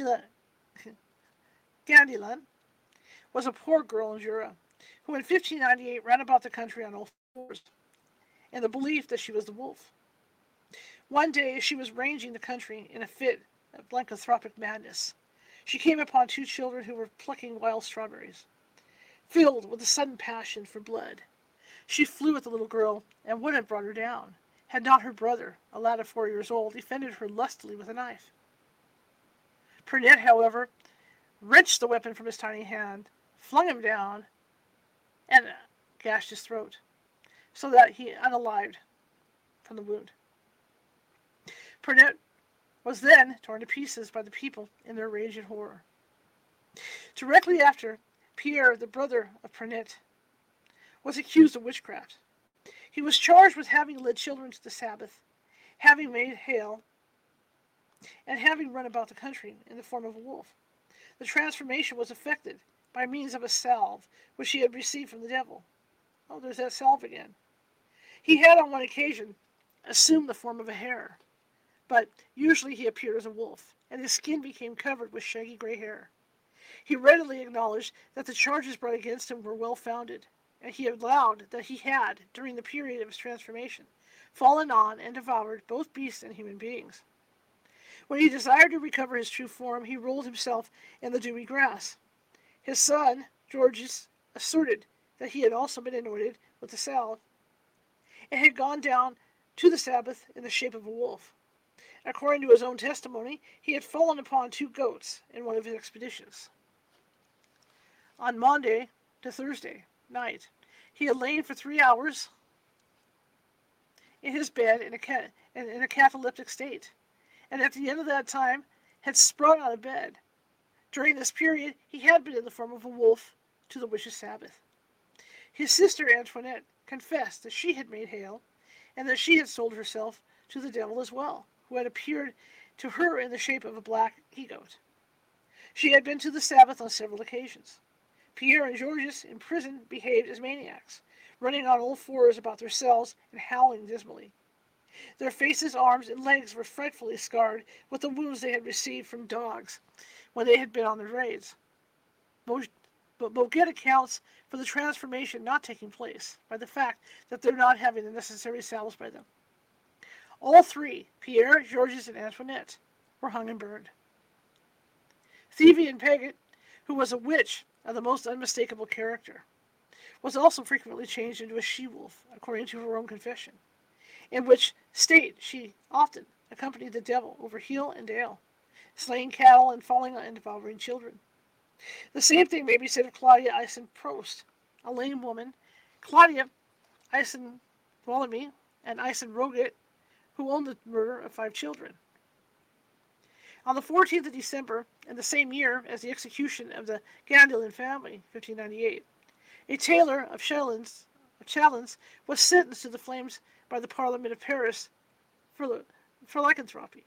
Gandilin was a poor girl in Jura, who in 1598 ran about the country on all fours, in the belief that she was the wolf. One day, as she was ranging the country in a fit of lycanthropic madness, she came upon two children who were plucking wild strawberries. Filled with a sudden passion for blood, she flew at the little girl and would have brought her down, had not her brother, a lad of 4 years old, defended her lustily with a knife. Pernette, however, wrenched the weapon from his tiny hand, flung him down, and gashed his throat, so that he unalived from the wound. Pernette was then torn to pieces by the people in their rage and horror. Directly after, Pierre, the brother of Pernette, was accused of witchcraft. He was charged with having led children to the Sabbath, having made hail, and having run about the country in the form of a wolf. The transformation was effected by means of a salve which he had received from the devil. Oh, there's that salve again. He had on one occasion assumed the form of a hare, but usually he appeared as a wolf, and his skin became covered with shaggy gray hair. He readily acknowledged that the charges brought against him were well founded, and he allowed that he had, during the period of his transformation, fallen on and devoured both beasts and human beings. When he desired to recover his true form, he rolled himself in the dewy grass. His son, Georges, asserted that he had also been anointed with the salve, and had gone down to the Sabbath in the shape of a wolf. According to his own testimony, he had fallen upon 2 goats in one of his expeditions. On Monday to Thursday night, he had lain for 3 hours in his bed in a cataleptic state, and at the end of that time had sprung out of bed. During this period, he had been in the form of a wolf to the witch's Sabbath. His sister Antoinette confessed that she had made hail, and that she had sold herself to the devil as well, who had appeared to her in the shape of a black he-goat. She had been to the Sabbath on several occasions. Pierre and Georges in prison behaved as maniacs, running on all fours about their cells and howling dismally. Their faces, arms, and legs were frightfully scarred with the wounds they had received from dogs when they had been on their raids. But Boguet accounts for the transformation not taking place by the fact that they're not having the necessary salves by them. All 3, Pierre, Georges, and Antoinette, were hung and burned. Thievian Paget, who was a witch of the most unmistakable character, was also frequently changed into a she-wolf, according to her own confession, in which state she often accompanied the devil over hill and dale, slaying cattle and falling on and devouring children. The same thing may be said of Claudia Eisen-Prost, a lame woman, Claudia Eisen-Volamy, and Eisen-Roget, who owned the murder of 5 children. On the 14th of December, in the same year as the execution of the Gandilin family, 1598, a tailor of Chalons was sentenced to the flames by the Parliament of Paris for lycanthropy.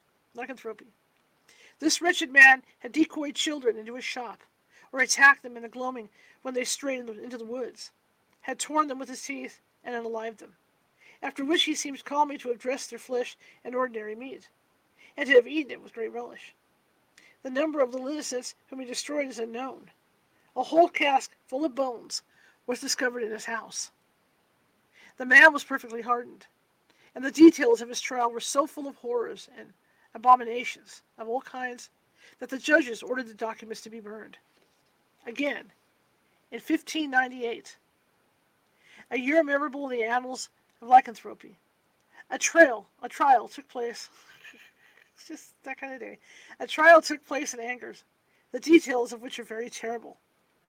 This wretched man had decoyed children into his shop, or attacked them in the gloaming when they strayed into the woods, had torn them with his teeth, and unalived them, after which he seems calmly to have dressed their flesh in ordinary meat, and to have eaten it with great relish. The number of the innocents whom he destroyed is unknown. A whole cask full of bones was discovered in his house. The man was perfectly hardened, and the details of his trial were so full of horrors and abominations of all kinds that the judges ordered the documents to be burned. Again, in 1598, a year memorable in the annals of lycanthropy, a trial took place. It's just that kind of day. A trial took place in Angers, the details of which are very terrible.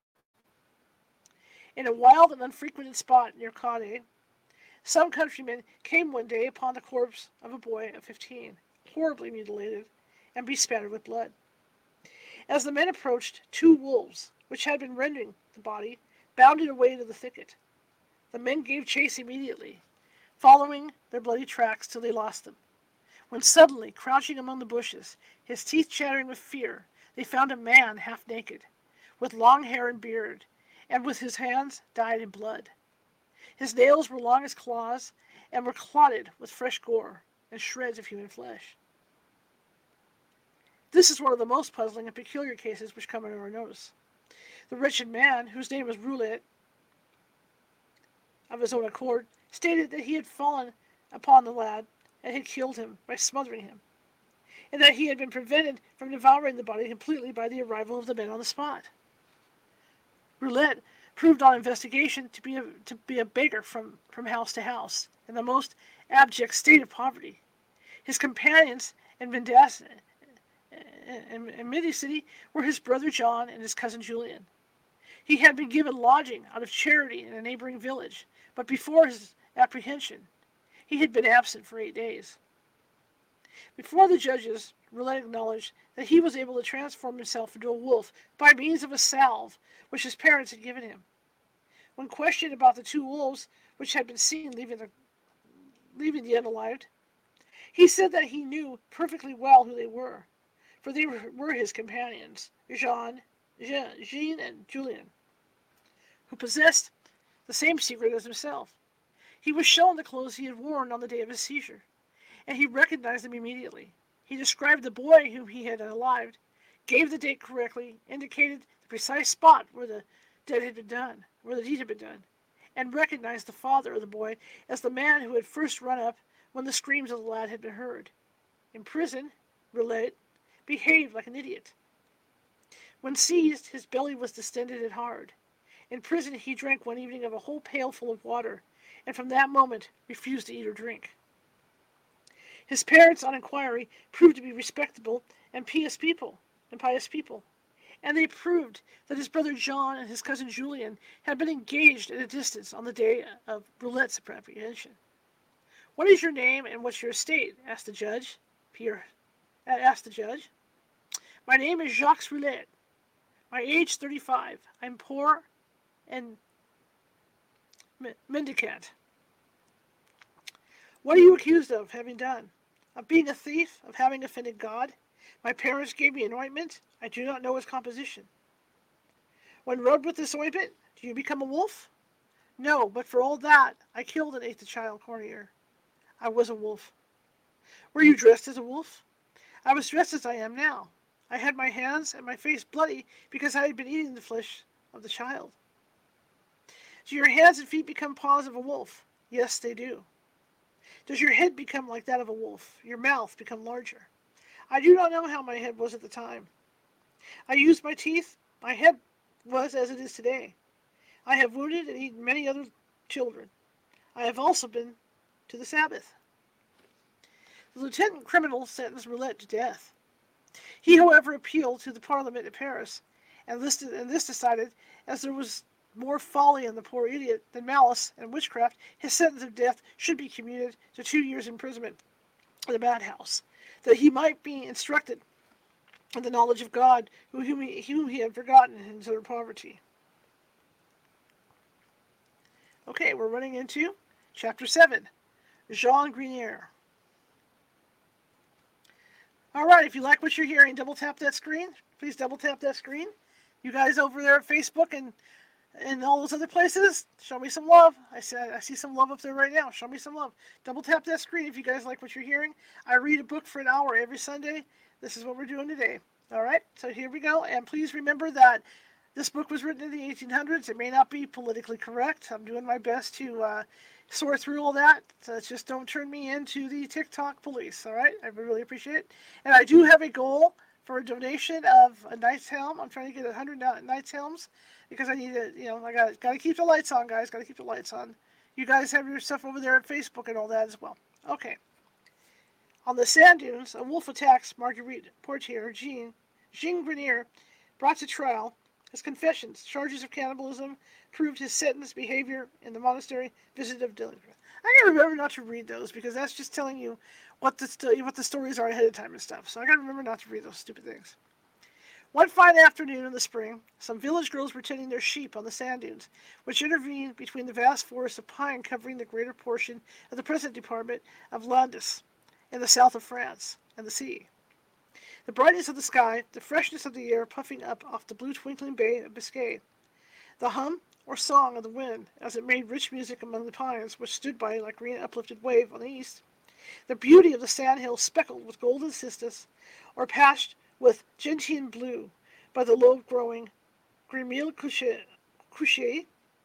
In a wild and unfrequented spot near Caude, some countrymen came one day upon the corpse of a boy of 15, horribly mutilated and bespattered with blood. As the men approached, 2 wolves, which had been rending the body, bounded away to the thicket. The men gave chase immediately, following their bloody tracks till they lost them. When suddenly, crouching among the bushes, his teeth chattering with fear, they found a man half naked, with long hair and beard, and with his hands dyed in blood. His nails were long as claws, and were clotted with fresh gore and shreds of human flesh. This is one of the most puzzling and peculiar cases which come under our notice. The wretched man, whose name was Roulet, of his own accord, stated that he had fallen upon the lad and had killed him by smothering him, and that he had been prevented from devouring the body completely by the arrival of the men on the spot. Roulet proved on investigation to be a beggar from house to house, in the most abject state of poverty. His companions in mendicity were his brother John and his cousin Julian. He had been given lodging out of charity in a neighboring village, but before his apprehension, he had been absent for 8 days. Before the judges, Roulet acknowledged that he was able to transform himself into a wolf by means of a salve which his parents had given him. When questioned about the 2 wolves which had been seen leaving the unalived, he said that he knew perfectly well who they were, for they were his companions, Jean and Julian, who possessed the same secret as himself. He was shown the clothes he had worn on the day of his seizure, and he recognized them immediately. He described the boy whom he had unalived, gave the date correctly, indicated the precise spot where the deed had been done, and recognized the father of the boy as the man who had first run up when the screams of the lad had been heard. In prison, Roulet behaved like an idiot. When seized, his belly was distended and hard. In prison, he drank one evening of a whole pail full of water, and from that moment refused to eat or drink. His parents, on inquiry, proved to be respectable and pious people, and they proved that his brother John and his cousin Julian had been engaged at a distance on the day of Roulet's apprehension. "What is your name and what's your estate?" asked the judge. "My name is Jacques Roulet. My age 35. I'm poor and mendicant." "What are you accused of having done?" "Of being a thief, of having offended God. My parents gave me an ointment. I do not know its composition." "When rubbed with this ointment, do you become a wolf?" "No, but for all that, I killed and ate the child Cornier. I was a wolf." "Were you dressed as a wolf?" "I was dressed as I am now. I had my hands and my face bloody because I had been eating the flesh of the child." "Do your hands and feet become paws of a wolf?" "Yes, they do." "Does your head become like that of a wolf, your mouth become larger?" "I do not know how my head was at the time. I used my teeth. My head was as it is today. I have wounded and eaten many other children. I have also been to the Sabbath." The lieutenant criminal sentenced Roulet to death. He, however, appealed to the Parliament at Paris, and this decided, as there was more folly in the poor idiot than malice and witchcraft, his sentence of death should be commuted to 2 years' imprisonment in the madhouse, that he might be instructed in the knowledge of God, whom he had forgotten in his utter poverty. Okay, we're running into Chapter 7, Jean Grenier. All right, if you like what you're hearing, double tap that screen. Please double tap that screen. You guys over there at Facebook and all those other places, show me some love. I see some love up there right now. Show me some love. Double tap that screen if you guys like what you're hearing. I read a book for an hour every Sunday. This is what we're doing today. All right, so here we go. And please remember that this book was written in the 1800s. It may not be politically correct. I'm doing my best to sort through all that. So just don't turn me into the TikTok police. All right, I really appreciate it. And I do have a goal for a donation of a Knight's Helm. I'm trying to get 100 Knight's Helms because I need to, I got to keep the lights on, guys. Got to keep the lights on. You guys have your stuff over there at Facebook and all that as well. Okay. On the sand dunes, a wolf attacks Marguerite Portier. Jean Grenier, brought to trial. His confessions, charges of cannibalism, proved his sentence, behavior in the monastery, visit of Dillinger. I gotta remember not to read those because that's just telling you what the stories are ahead of time and stuff. So I gotta remember not to read those stupid things. One fine afternoon in the spring, some village girls were tending their sheep on the sand dunes, which intervene between the vast forest of pine covering the greater portion of the present department of Landes, in the south of France, and the sea. The brightness of the sky, the freshness of the air puffing up off the blue twinkling bay of Biscay, the hum or song of the wind as it made rich music among the pines which stood by like green uplifted wave on the east, the beauty of the sandhills speckled with golden cistus, or patched with gentian blue by the low-growing grimille couchée,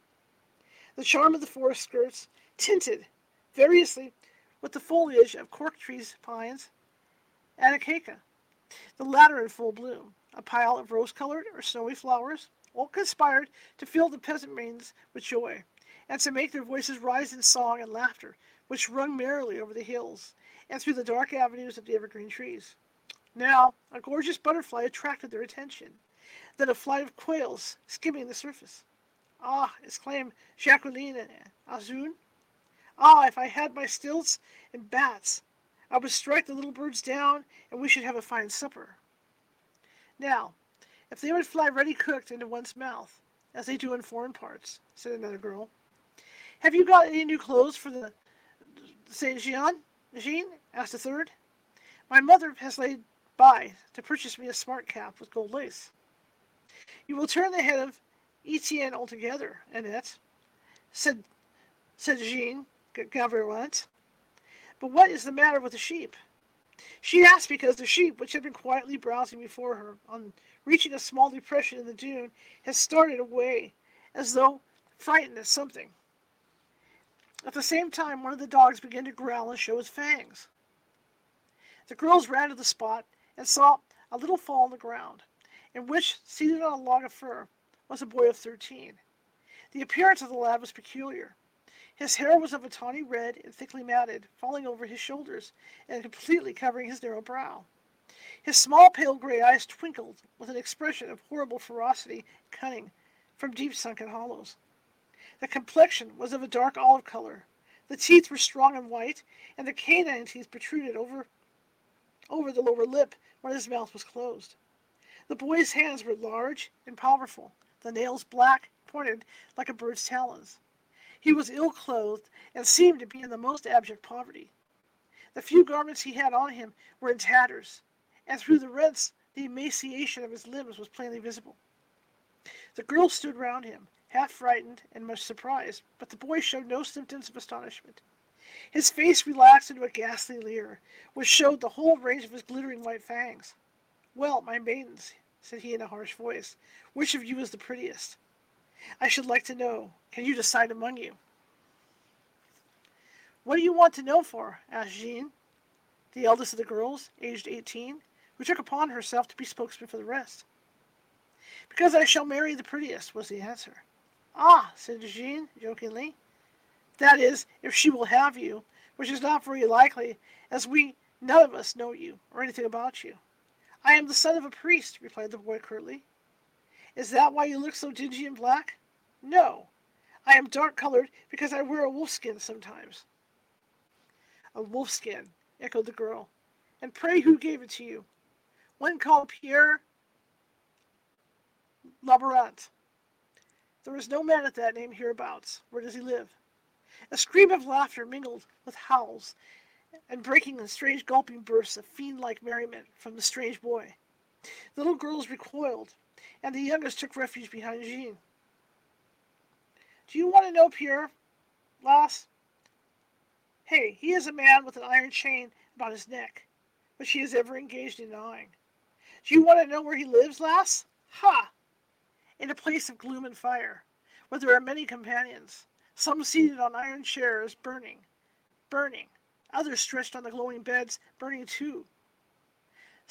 the charm of the forest skirts, tinted variously with the foliage of cork trees, pines, and acacia, the latter in full bloom, a pile of rose-colored or snowy flowers, all conspired to fill the peasant maidens with joy, and to make their voices rise in song and laughter, which rung merrily over the hills, and through the dark avenues of the evergreen trees. Now, a gorgeous butterfly attracted their attention, then a flight of quails skimming the surface. Ah, exclaimed Jacqueline and Azun, ah, if I had my stilts and bats, I would strike the little birds down, and we should have a fine supper. Now, if they would fly ready cooked into one's mouth, as they do in foreign parts, said another girl. Have you got any new clothes for the Saint Jean? Asked a third. My mother has laid by to purchase me a smart cap with gold lace. You will turn the head of Etienne altogether, Annette, said Jean Gavroche. But what is the matter with the sheep? She asked because the sheep, which had been quietly browsing before her, on reaching a small depression in the dune, had started away, as though frightened at something. At the same time, one of the dogs began to growl and show his fangs. The girls ran to the spot and saw a little fall on the ground, in which, seated on a log of fir, was a boy of 13. The appearance of the lad was peculiar. His hair was of a tawny red and thickly matted, falling over his shoulders and completely covering his narrow brow. His small pale gray eyes twinkled with an expression of horrible ferocity and cunning from deep sunken hollows. The complexion was of a dark olive color. The teeth were strong and white, and the canine teeth protruded over the lower lip when his mouth was closed. The boy's hands were large and powerful, the nails black, pointed like a bird's talons. He was ill-clothed and seemed to be in the most abject poverty. The few garments he had on him were in tatters, and through the rents the emaciation of his limbs was plainly visible. The girls stood round him, half frightened and much surprised, but the boy showed no symptoms of astonishment. His face relaxed into a ghastly leer, which showed the whole range of his glittering white fangs. "Well, my maidens," said he in a harsh voice, "which of you is the prettiest? I should like to know. Can you decide among you?" "What do you want to know for?" asked Jean, the eldest of the girls, aged 18, who took upon herself to be spokesman for the rest. "Because I shall marry the prettiest," was the answer. "Ah," said Jean, jokingly, "that is, if she will have you, which is not very likely, as we none of us know you, or anything about you." "I am the son of a priest," replied the boy curtly. "Is that why you look so dingy and black?" "No. I am dark-colored because I wear a wolfskin sometimes." "A wolfskin," echoed the girl. "And pray who gave it to you?" "One called Pierre Labourant. There is no man of that name hereabouts. Where does he live?" A scream of laughter mingled with howls, and breaking in strange gulping bursts of fiend-like merriment from the strange boy. The little girls recoiled, and the youngest took refuge behind Jean. "Do you want to know Pierre, lass? Hey, he is a man with an iron chain about his neck, which he is ever engaged in gnawing. Do you want to know where he lives, lass? Ha! In a place of gloom and fire, where there are many companions, some seated on iron chairs, burning, others stretched on the glowing beds, burning too.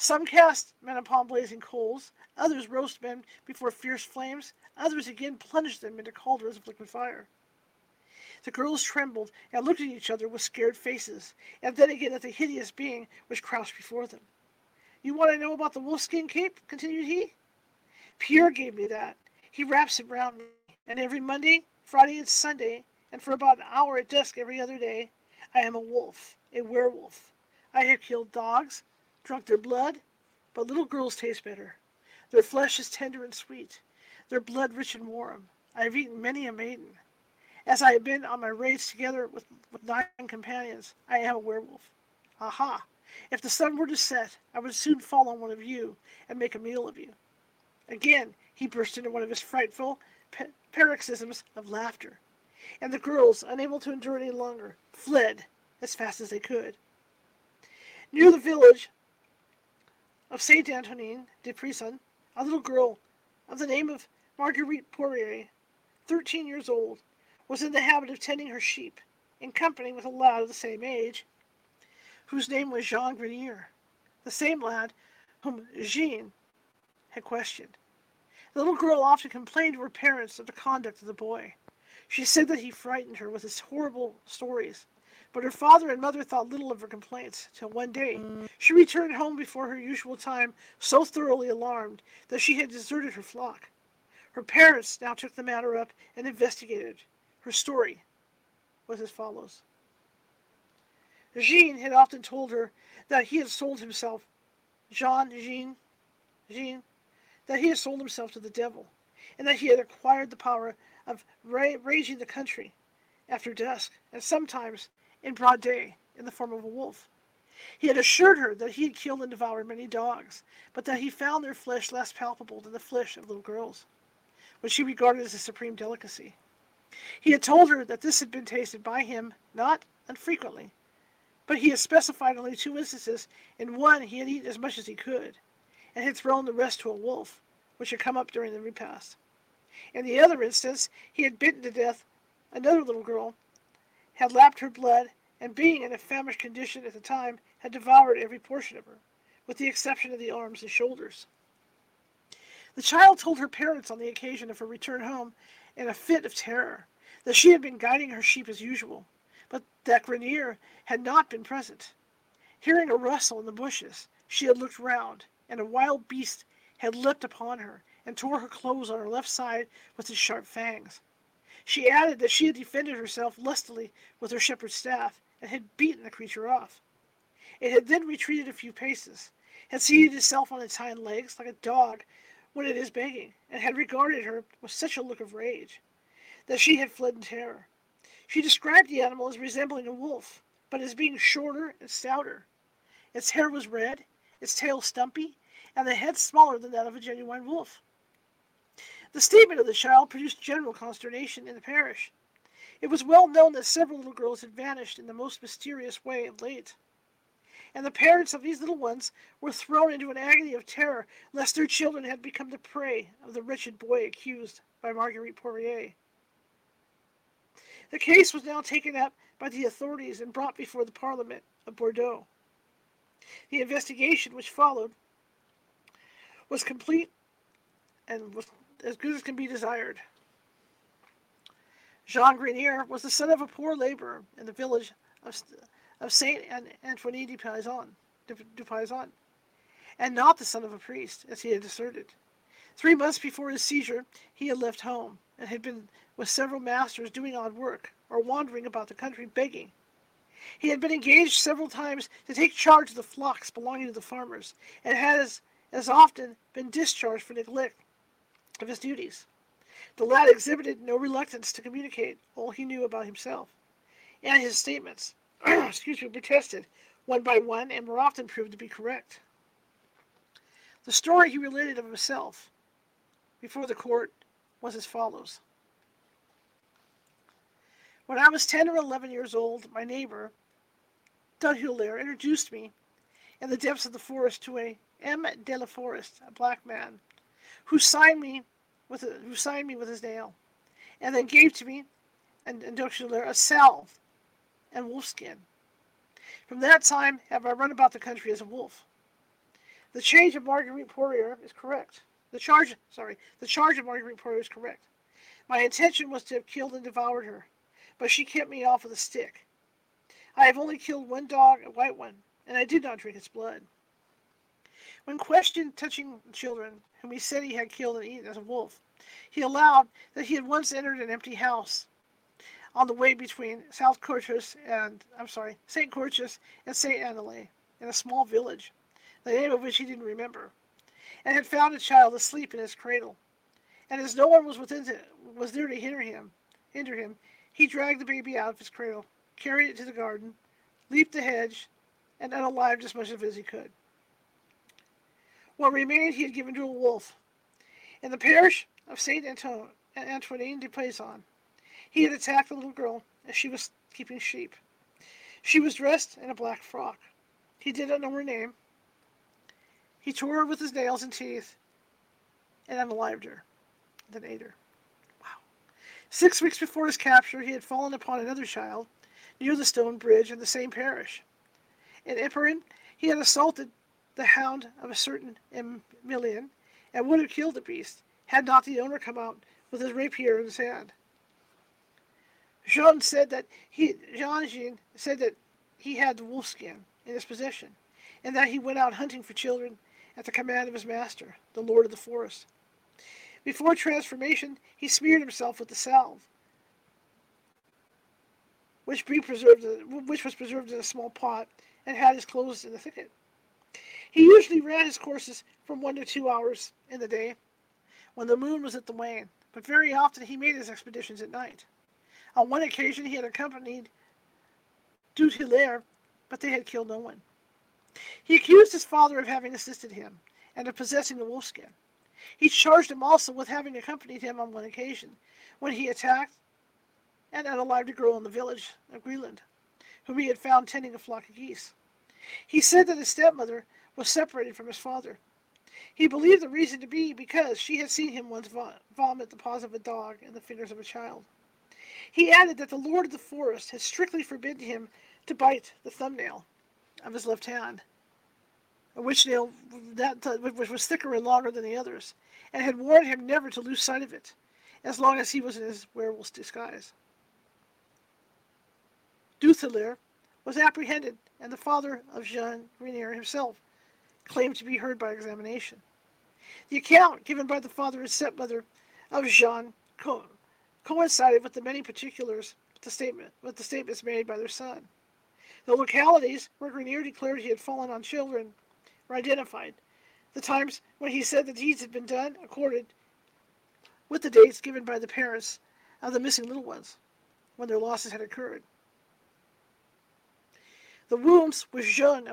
Some cast men upon blazing coals, others roast men before fierce flames, others again plunged them into cauldrons of liquid fire. The girls trembled and looked at each other with scared faces, and then again at the hideous being which crouched before them. "You want to know about the wolfskin cape?" continued he. "Pierre gave me that. He wraps it round me, and every Monday, Friday, and Sunday, and for about an hour at dusk every other day, I am a wolf, a werewolf. I have killed dogs, drunk their blood, but little girls taste better. Their flesh is tender and sweet, their blood rich and warm. I have eaten many a maiden. As I have been on my raids together with 9 companions, I am a werewolf. Aha! If the sun were to set, I would soon fall on one of you and make a meal of you." Again he burst into one of his frightful paroxysms of laughter, and the girls, unable to endure any longer, fled as fast as they could. Near the village of Saint Antonin de Prison, a little girl of the name of Marguerite Poirier, 13 years old, was in the habit of tending her sheep, in company with a lad of the same age, whose name was Jean Grenier, the same lad whom Jean had questioned. The little girl often complained to her parents of the conduct of the boy. She said that he frightened her with his horrible stories, but her father and mother thought little of her complaints, till one day she returned home before her usual time, so thoroughly alarmed that she had deserted her flock. Her parents now took the matter up and investigated. Her story was as follows. Jean had often told her that he had sold himself, Jean, that he had sold himself to the devil, and that he had acquired the power of raging the country after dusk, and sometimes in broad day, in the form of a wolf. He had assured her that he had killed and devoured many dogs, but that he found their flesh less palpable than the flesh of little girls, which he regarded as a supreme delicacy. He had told her that this had been tasted by him not unfrequently, but he had specified only 2 instances. In one he had eaten as much as he could, and had thrown the rest to a wolf, which had come up during the repast. In the other instance he had bitten to death another little girl, had lapped her blood, and being in a famished condition at the time, had devoured every portion of her, with the exception of the arms and shoulders. The child told her parents on the occasion of her return home, in a fit of terror, that she had been guiding her sheep as usual, but that Grenier had not been present. Hearing a rustle in the bushes, she had looked round, and a wild beast had leapt upon her, and tore her clothes on her left side with its sharp fangs. She added that she had defended herself lustily with her shepherd's staff, and had beaten the creature off. It had then retreated a few paces, had seated itself on its hind legs like a dog when it is begging, and had regarded her with such a look of rage that she had fled in terror. She described the animal as resembling a wolf, but as being shorter and stouter. Its hair was red, its tail stumpy, and the head smaller than that of a genuine wolf. The statement of the child produced general consternation in the parish. It was well known that several little girls had vanished in the most mysterious way of late, and the parents of these little ones were thrown into an agony of terror lest their children had become the prey of the wretched boy accused by Marguerite Poirier. The case was now taken up by the authorities and brought before the Parliament of Bordeaux. The investigation which followed was complete and was as good as can be desired. Jean Grenier was the son of a poor laborer in the village of Saint Antoine du Paysan, and not the son of a priest, as he had asserted. 3 months before his seizure, he had left home, and had been with several masters doing odd work, or wandering about the country begging. He had been engaged several times to take charge of the flocks belonging to the farmers, and had as often been discharged for neglect of his duties. The lad exhibited no reluctance to communicate all he knew about himself, and his statements were tested one by one, and were often proved to be correct. The story he related of himself before the court was as follows. When I was 10 or 11 years old, my neighbor, Dudhulair, introduced me in the depths of the forest to a M. de la Forest, a black man, who signed me with his nail, and then gave to me and Dudhulair a salve and wolfskin. From that time have I run about the country as a wolf. The charge of Marguerite Poirier is correct. The charge of Marguerite Poirier is correct. My intention was to have killed and devoured her, but she kept me off with a stick. I have only killed one dog, a white one, and I did not drink its blood. When questioned touching children, whom he said he had killed and eaten as a wolf, he allowed that he had once entered an empty house on the way between St. Corchus and St. Annelay, in a small village, the name of which he didn't remember, and had found a child asleep in his cradle. And as no one was there to hinder him, he dragged the baby out of his cradle, carried it to the garden, leaped the hedge, and unalived as much of it as he could. What remained he had given to a wolf. In the parish of St. Antoine de Paysan, he had attacked the little girl as she was keeping sheep. She was dressed in a black frock. He did not know her name. He tore her with his nails and teeth and unalived her, then ate her. Wow. 6 weeks before his capture, he had fallen upon another child near the stone bridge in the same parish. In Ypres, he had assaulted the hound of a certain Emilian and would have killed the beast had not the owner come out with his rapier in his hand. Jean said that he had the wolf skin in his possession, and that he went out hunting for children at the command of his master, the Lord of the Forest. Before transformation, he smeared himself with the salve, which was preserved in a small pot, and had his clothes in the thicket. He usually ran his courses from 1 to 2 hours in the day, when the moon was at the wane, but very often he made his expeditions at night. On one occasion he had accompanied Duthillaire, but they had killed no one. He accused his father of having assisted him, and of possessing the wolfskin. He charged him also with having accompanied him on one occasion, when he attacked and unalived a girl in the village of Greenland, whom he had found tending a flock of geese. He said that his stepmother was separated from his father. He believed the reason to be because she had seen him once vomit the paws of a dog and the fingers of a child. He added that the Lord of the Forest had strictly forbidden him to bite the thumbnail of his left hand, which was thicker and longer than the others, and had warned him never to lose sight of it, as long as he was in his werewolf's disguise. Duthillaire was apprehended, and the father of Jean Grenier himself claimed to be heard by examination. The account given by the father and stepmother of Jean coincided with the many particulars with the statements made by their son. The localities where Grenier declared he had fallen on children were identified. The times when he said the deeds had been done accorded with the dates given by the parents of the missing little ones, when their losses had occurred. The wounds which Jean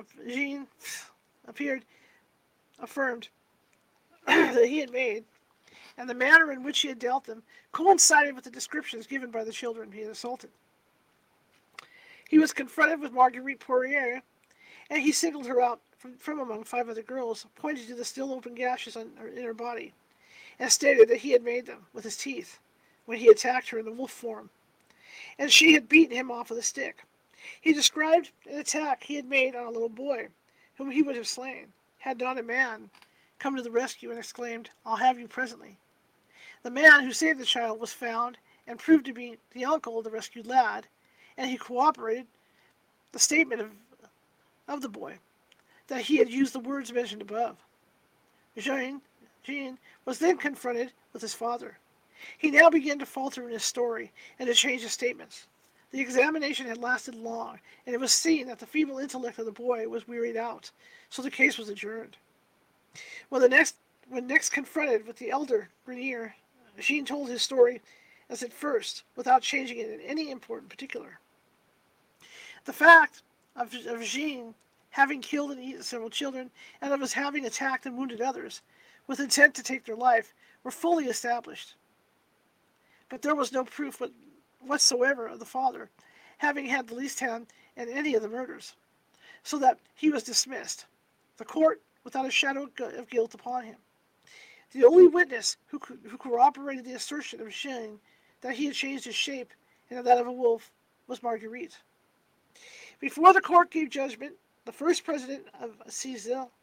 affirmed that he had made, and the manner in which he had dealt them, coincided with the descriptions given by the children he had assaulted. He was confronted with Marguerite Poirier, and he singled her out from among 5 other girls, pointed to the still open gashes in her body, and stated that he had made them with his teeth when he attacked her in the wolf form, and she had beaten him off with a stick. He described an attack he had made on a little boy, whom he would have slain, had not a man come to the rescue and exclaimed, "I'll have you presently." The man who saved the child was found and proved to be the uncle of the rescued lad, and he corroborated the statement of the boy that he had used the words mentioned above. Jean was then confronted with his father. He now began to falter in his story and to change his statements. The examination had lasted long, and it was seen that the feeble intellect of the boy was wearied out, so the case was adjourned. When next confronted with the elder Grenier, Jean told his story as at first, without changing it in any important particular. The fact of Jean having killed and eaten several children, and of his having attacked and wounded others, with intent to take their life, were fully established. But there was no proof whatsoever of the father having had the least hand in any of the murders, so that he was dismissed, the court without a shadow of guilt upon him. The only witness who corroborated the assertion of Jean that he had changed his shape into that of a wolf was Marguerite. Before the court gave judgment, the first president of Cizille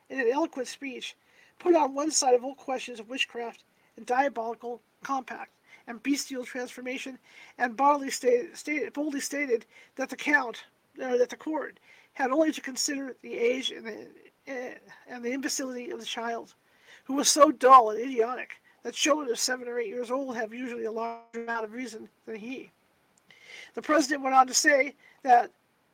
in an eloquent speech, put on one side of old questions of witchcraft and diabolical compact and bestial transformation, and boldly stated that the court had only to consider the age and the imbecility of the child, who was so dull and idiotic that children of 7 or 8 years old have usually a larger amount of reason than he. The president went on to say that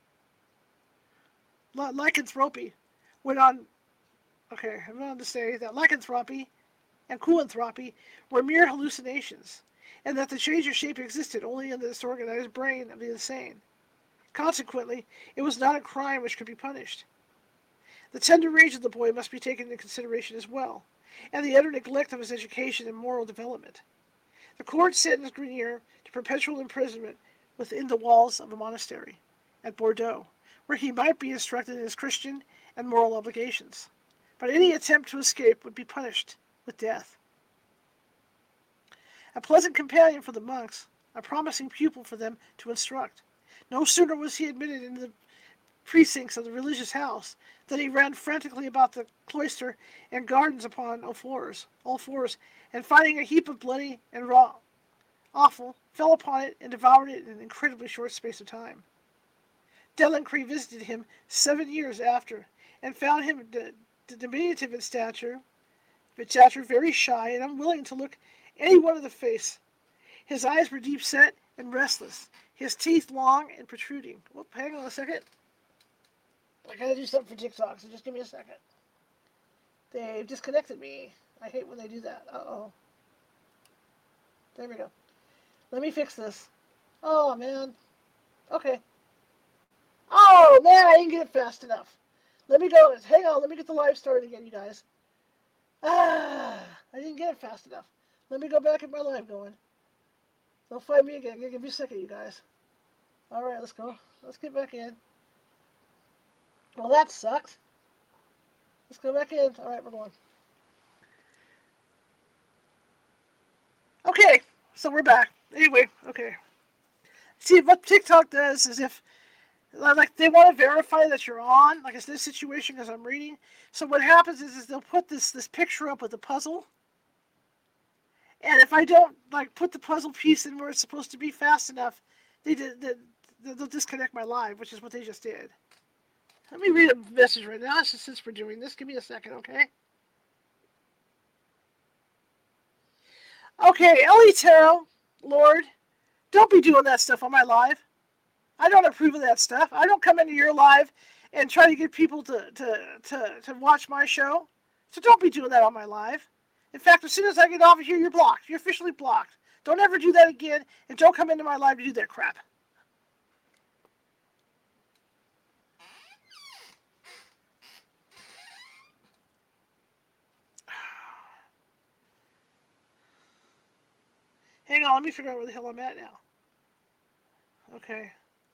lycanthropy went on to say that lycanthropy and kuanthropy were mere hallucinations, and that the change of shape existed only in the disorganized brain of the insane. Consequently, it was not a crime which could be punished. The tender age of the boy must be taken into consideration as well, and the utter neglect of his education and moral development. The court sentenced Grenier to perpetual imprisonment within the walls of a monastery at Bordeaux, where he might be instructed in his Christian and moral obligations. But any attempt to escape would be punished with death. A pleasant companion for the monks, a promising pupil for them to instruct. No sooner was he admitted into the precincts of the religious house than he ran frantically about the cloister and gardens upon all fours, and finding a heap of bloody and raw offal, fell upon it and devoured it in an incredibly short space of time. Delancre visited him 7 years after, and found him diminutive in stature, very shy and unwilling to look any one in the face. His eyes were deep set and restless, his teeth long and protruding. Whoop, hang on a second. I gotta do something for TikTok, so just give me a second. They've disconnected me. I hate when they do that. Uh-oh. There we go. Let me fix this. Oh, man. Okay. Oh, man, I didn't get it fast enough. Let me go. Hang on, let me get the live started again, you guys. I didn't get it fast enough. Let me go back at my live going. They'll find me again. Give me a second, you guys. Alright, let's go. Let's get back in. Well, that sucks. Let's go back in. Alright, we're going. Okay, so we're back. Anyway, okay. See, what TikTok does is if, like, they want to verify that you're on, like it's this situation as I'm reading. So what happens is they'll put this picture up with the puzzle. And if I don't, like, put the puzzle piece in where it's supposed to be fast enough, they'll disconnect my live, which is what they just did. Let me read a message right now, since we're doing this. Give me a second, okay? Okay, Ellie Tarot, Lord, don't be doing that stuff on my live. I don't approve of that stuff. I don't come into your live and try to get people to watch my show. So don't be doing that on my live. In fact, as soon as I get off of here, you're blocked. You're officially blocked. Don't ever do that again, and don't come into my live to do that crap. Hang on, let me figure out where the hell I'm at now. Okay.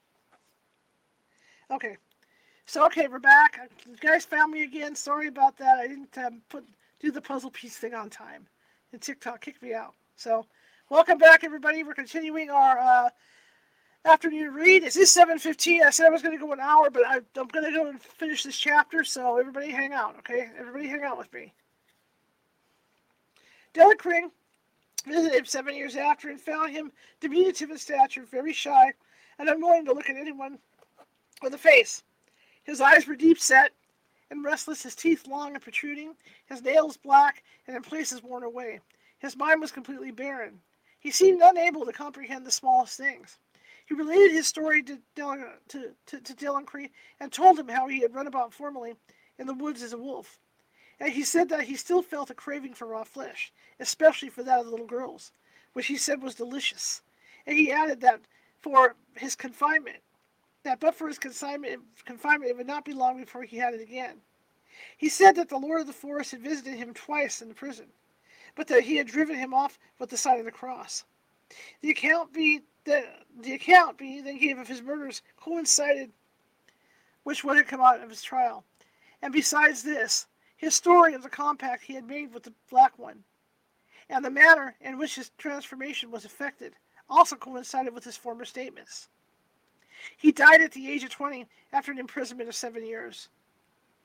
Okay. So, okay, we're back. You guys found me again. Sorry about that. I didn't do the puzzle piece thing on time. And TikTok kicked me out. So, welcome back, everybody. We're continuing our afternoon read. It is 7:15. I said I was going to go an hour, but I'm going to go and finish this chapter. So, everybody hang out, okay? Everybody hang out with me. Delancre visited him 7 years after and found him diminutive in stature, very shy, and unwilling to look at anyone in the face. His eyes were deep set and restless, his teeth long and protruding, his nails black and in places worn away. His mind was completely barren. He seemed unable to comprehend the smallest things. He related his story to Delancre and told him how he had run about formerly in the woods as a wolf. And he said that he still felt a craving for raw flesh, especially for that of the little girls, which he said was delicious. And he added that but for his confinement, it would not be long before he had it again. He said that the Lord of the Forest had visited him twice in the prison, but that he had driven him off with the sign of the cross. The account he then gave of his murders coincided with what had come out of his trial. And besides this, his story of the compact he had made with the Black One, and the manner in which his transformation was effected, also coincided with his former statements. He died at the age of 20 after an imprisonment of 7 years.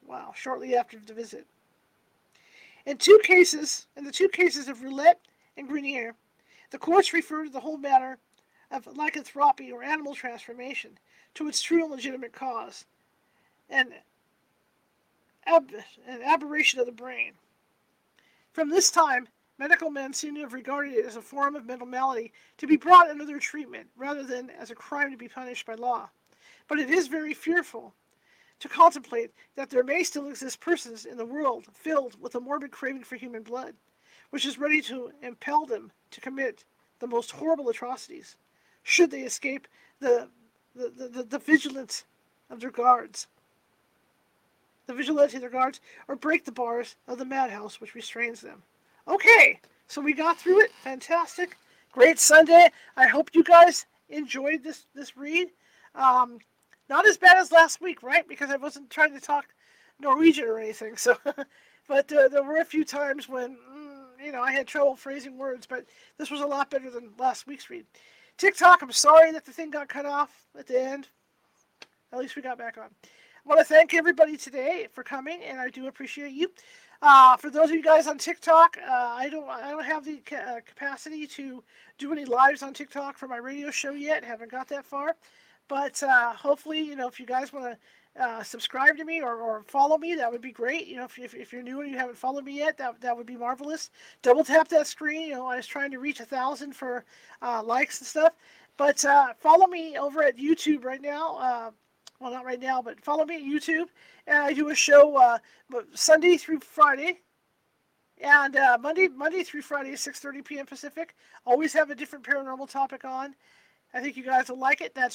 Wow, shortly after the visit. In the 2 cases of Roulette and Grenier, the courts refer to the whole matter of lycanthropy or animal transformation to its true and legitimate cause, an aberration of the brain. From this time, medical men seem to have regarded it as a form of mental malady to be brought under their treatment, rather than as a crime to be punished by law. But it is very fearful to contemplate that there may still exist persons in the world filled with a morbid craving for human blood, which is ready to impel them to commit the most horrible atrocities, should they escape the vigilance of their guards. The vigilance of their guards, or break the bars of the madhouse which restrains them. Okay, so we got through it. Fantastic. Great Sunday. I hope you guys enjoyed this read. Not as bad as last week, right? Because I wasn't trying to talk Norwegian or anything. So, but there were a few times when, I had trouble phrasing words. But this was a lot better than last week's read. TikTok, I'm sorry that the thing got cut off at the end. At least we got back on. I want to thank everybody today for coming, and I do appreciate you. For those of you guys on TikTok, I don't have the capacity to do any lives on TikTok for my radio show yet. Haven't got that far. But hopefully, if you guys want to subscribe to me or follow me, that would be great. If you're new and you haven't followed me yet, that would be marvelous. Double tap that screen. I was trying to reach 1,000 for likes and stuff. But follow me over at YouTube right now. Well, not right now, but follow me at YouTube. And I do a show Sunday through Friday. And Monday through Friday, 6:30 p.m. Pacific. Always have a different paranormal topic on. I think you guys will like it. That's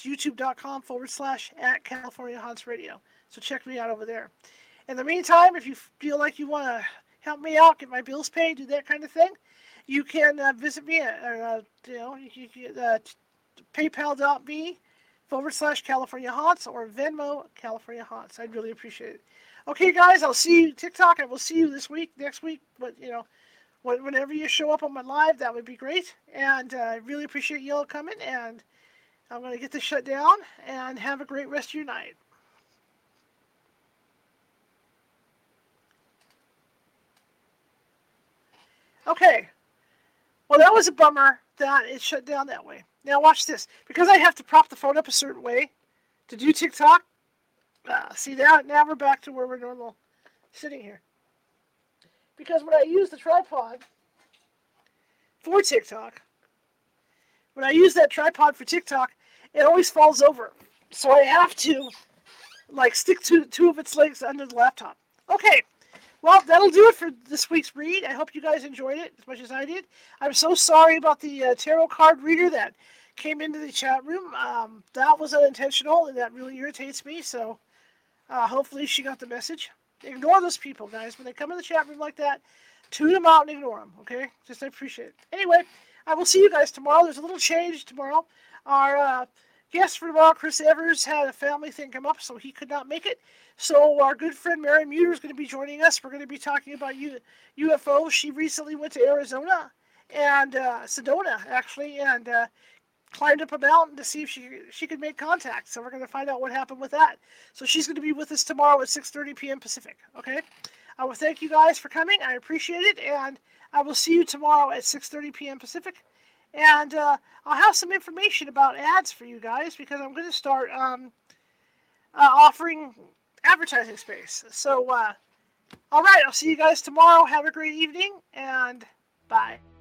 youtube.com/@CaliforniaHauntsRadio. So check me out over there. In the meantime, if you feel like you want to help me out, get my bills paid, do that kind of thing, you can visit me at paypal.me/CaliforniaHaunts or Venmo California Haunts. I'd really appreciate it. Okay, guys, I'll see you TikTok. I will see you this week, next week, but whenever you show up on my live, that would be great. And I really appreciate you all coming. And I'm going to get this shut down. And have a great rest of your night. Okay. Well, that was a bummer that it shut down that way. Now watch this. Because I have to prop the phone up a certain way to do TikTok. See, now we're back to where we're normal sitting here. Because when I use the tripod for TikTok, it always falls over. So I have to, stick two of its legs under the laptop. Okay, well, that'll do it for this week's read. I hope you guys enjoyed it as much as I did. I'm so sorry about the tarot card reader that came into the chat room. That was unintentional, and that really irritates me, so hopefully she got the message. Ignore those people, guys. When they come in the chat room like that, tune them out and ignore them, okay? I appreciate it. Anyway, I will see you guys tomorrow. There's a little change tomorrow. Our guest for tomorrow, Chris Evers, had a family thing come up, so he could not make it. So our good friend Mary Muter is going to be joining us. We're going to be talking about UFOs. She recently went to Arizona and Sedona, actually, and climbed up a mountain to see if she could make contact. So we're going to find out what happened with that. So she's going to be with us tomorrow at 6:30 p.m. Pacific. Okay? I will thank you guys for coming. I appreciate it. And I will see you tomorrow at 6:30 p.m. Pacific. And I'll have some information about ads for you guys because I'm going to start offering advertising space. So, all right. I'll see you guys tomorrow. Have a great evening. And bye.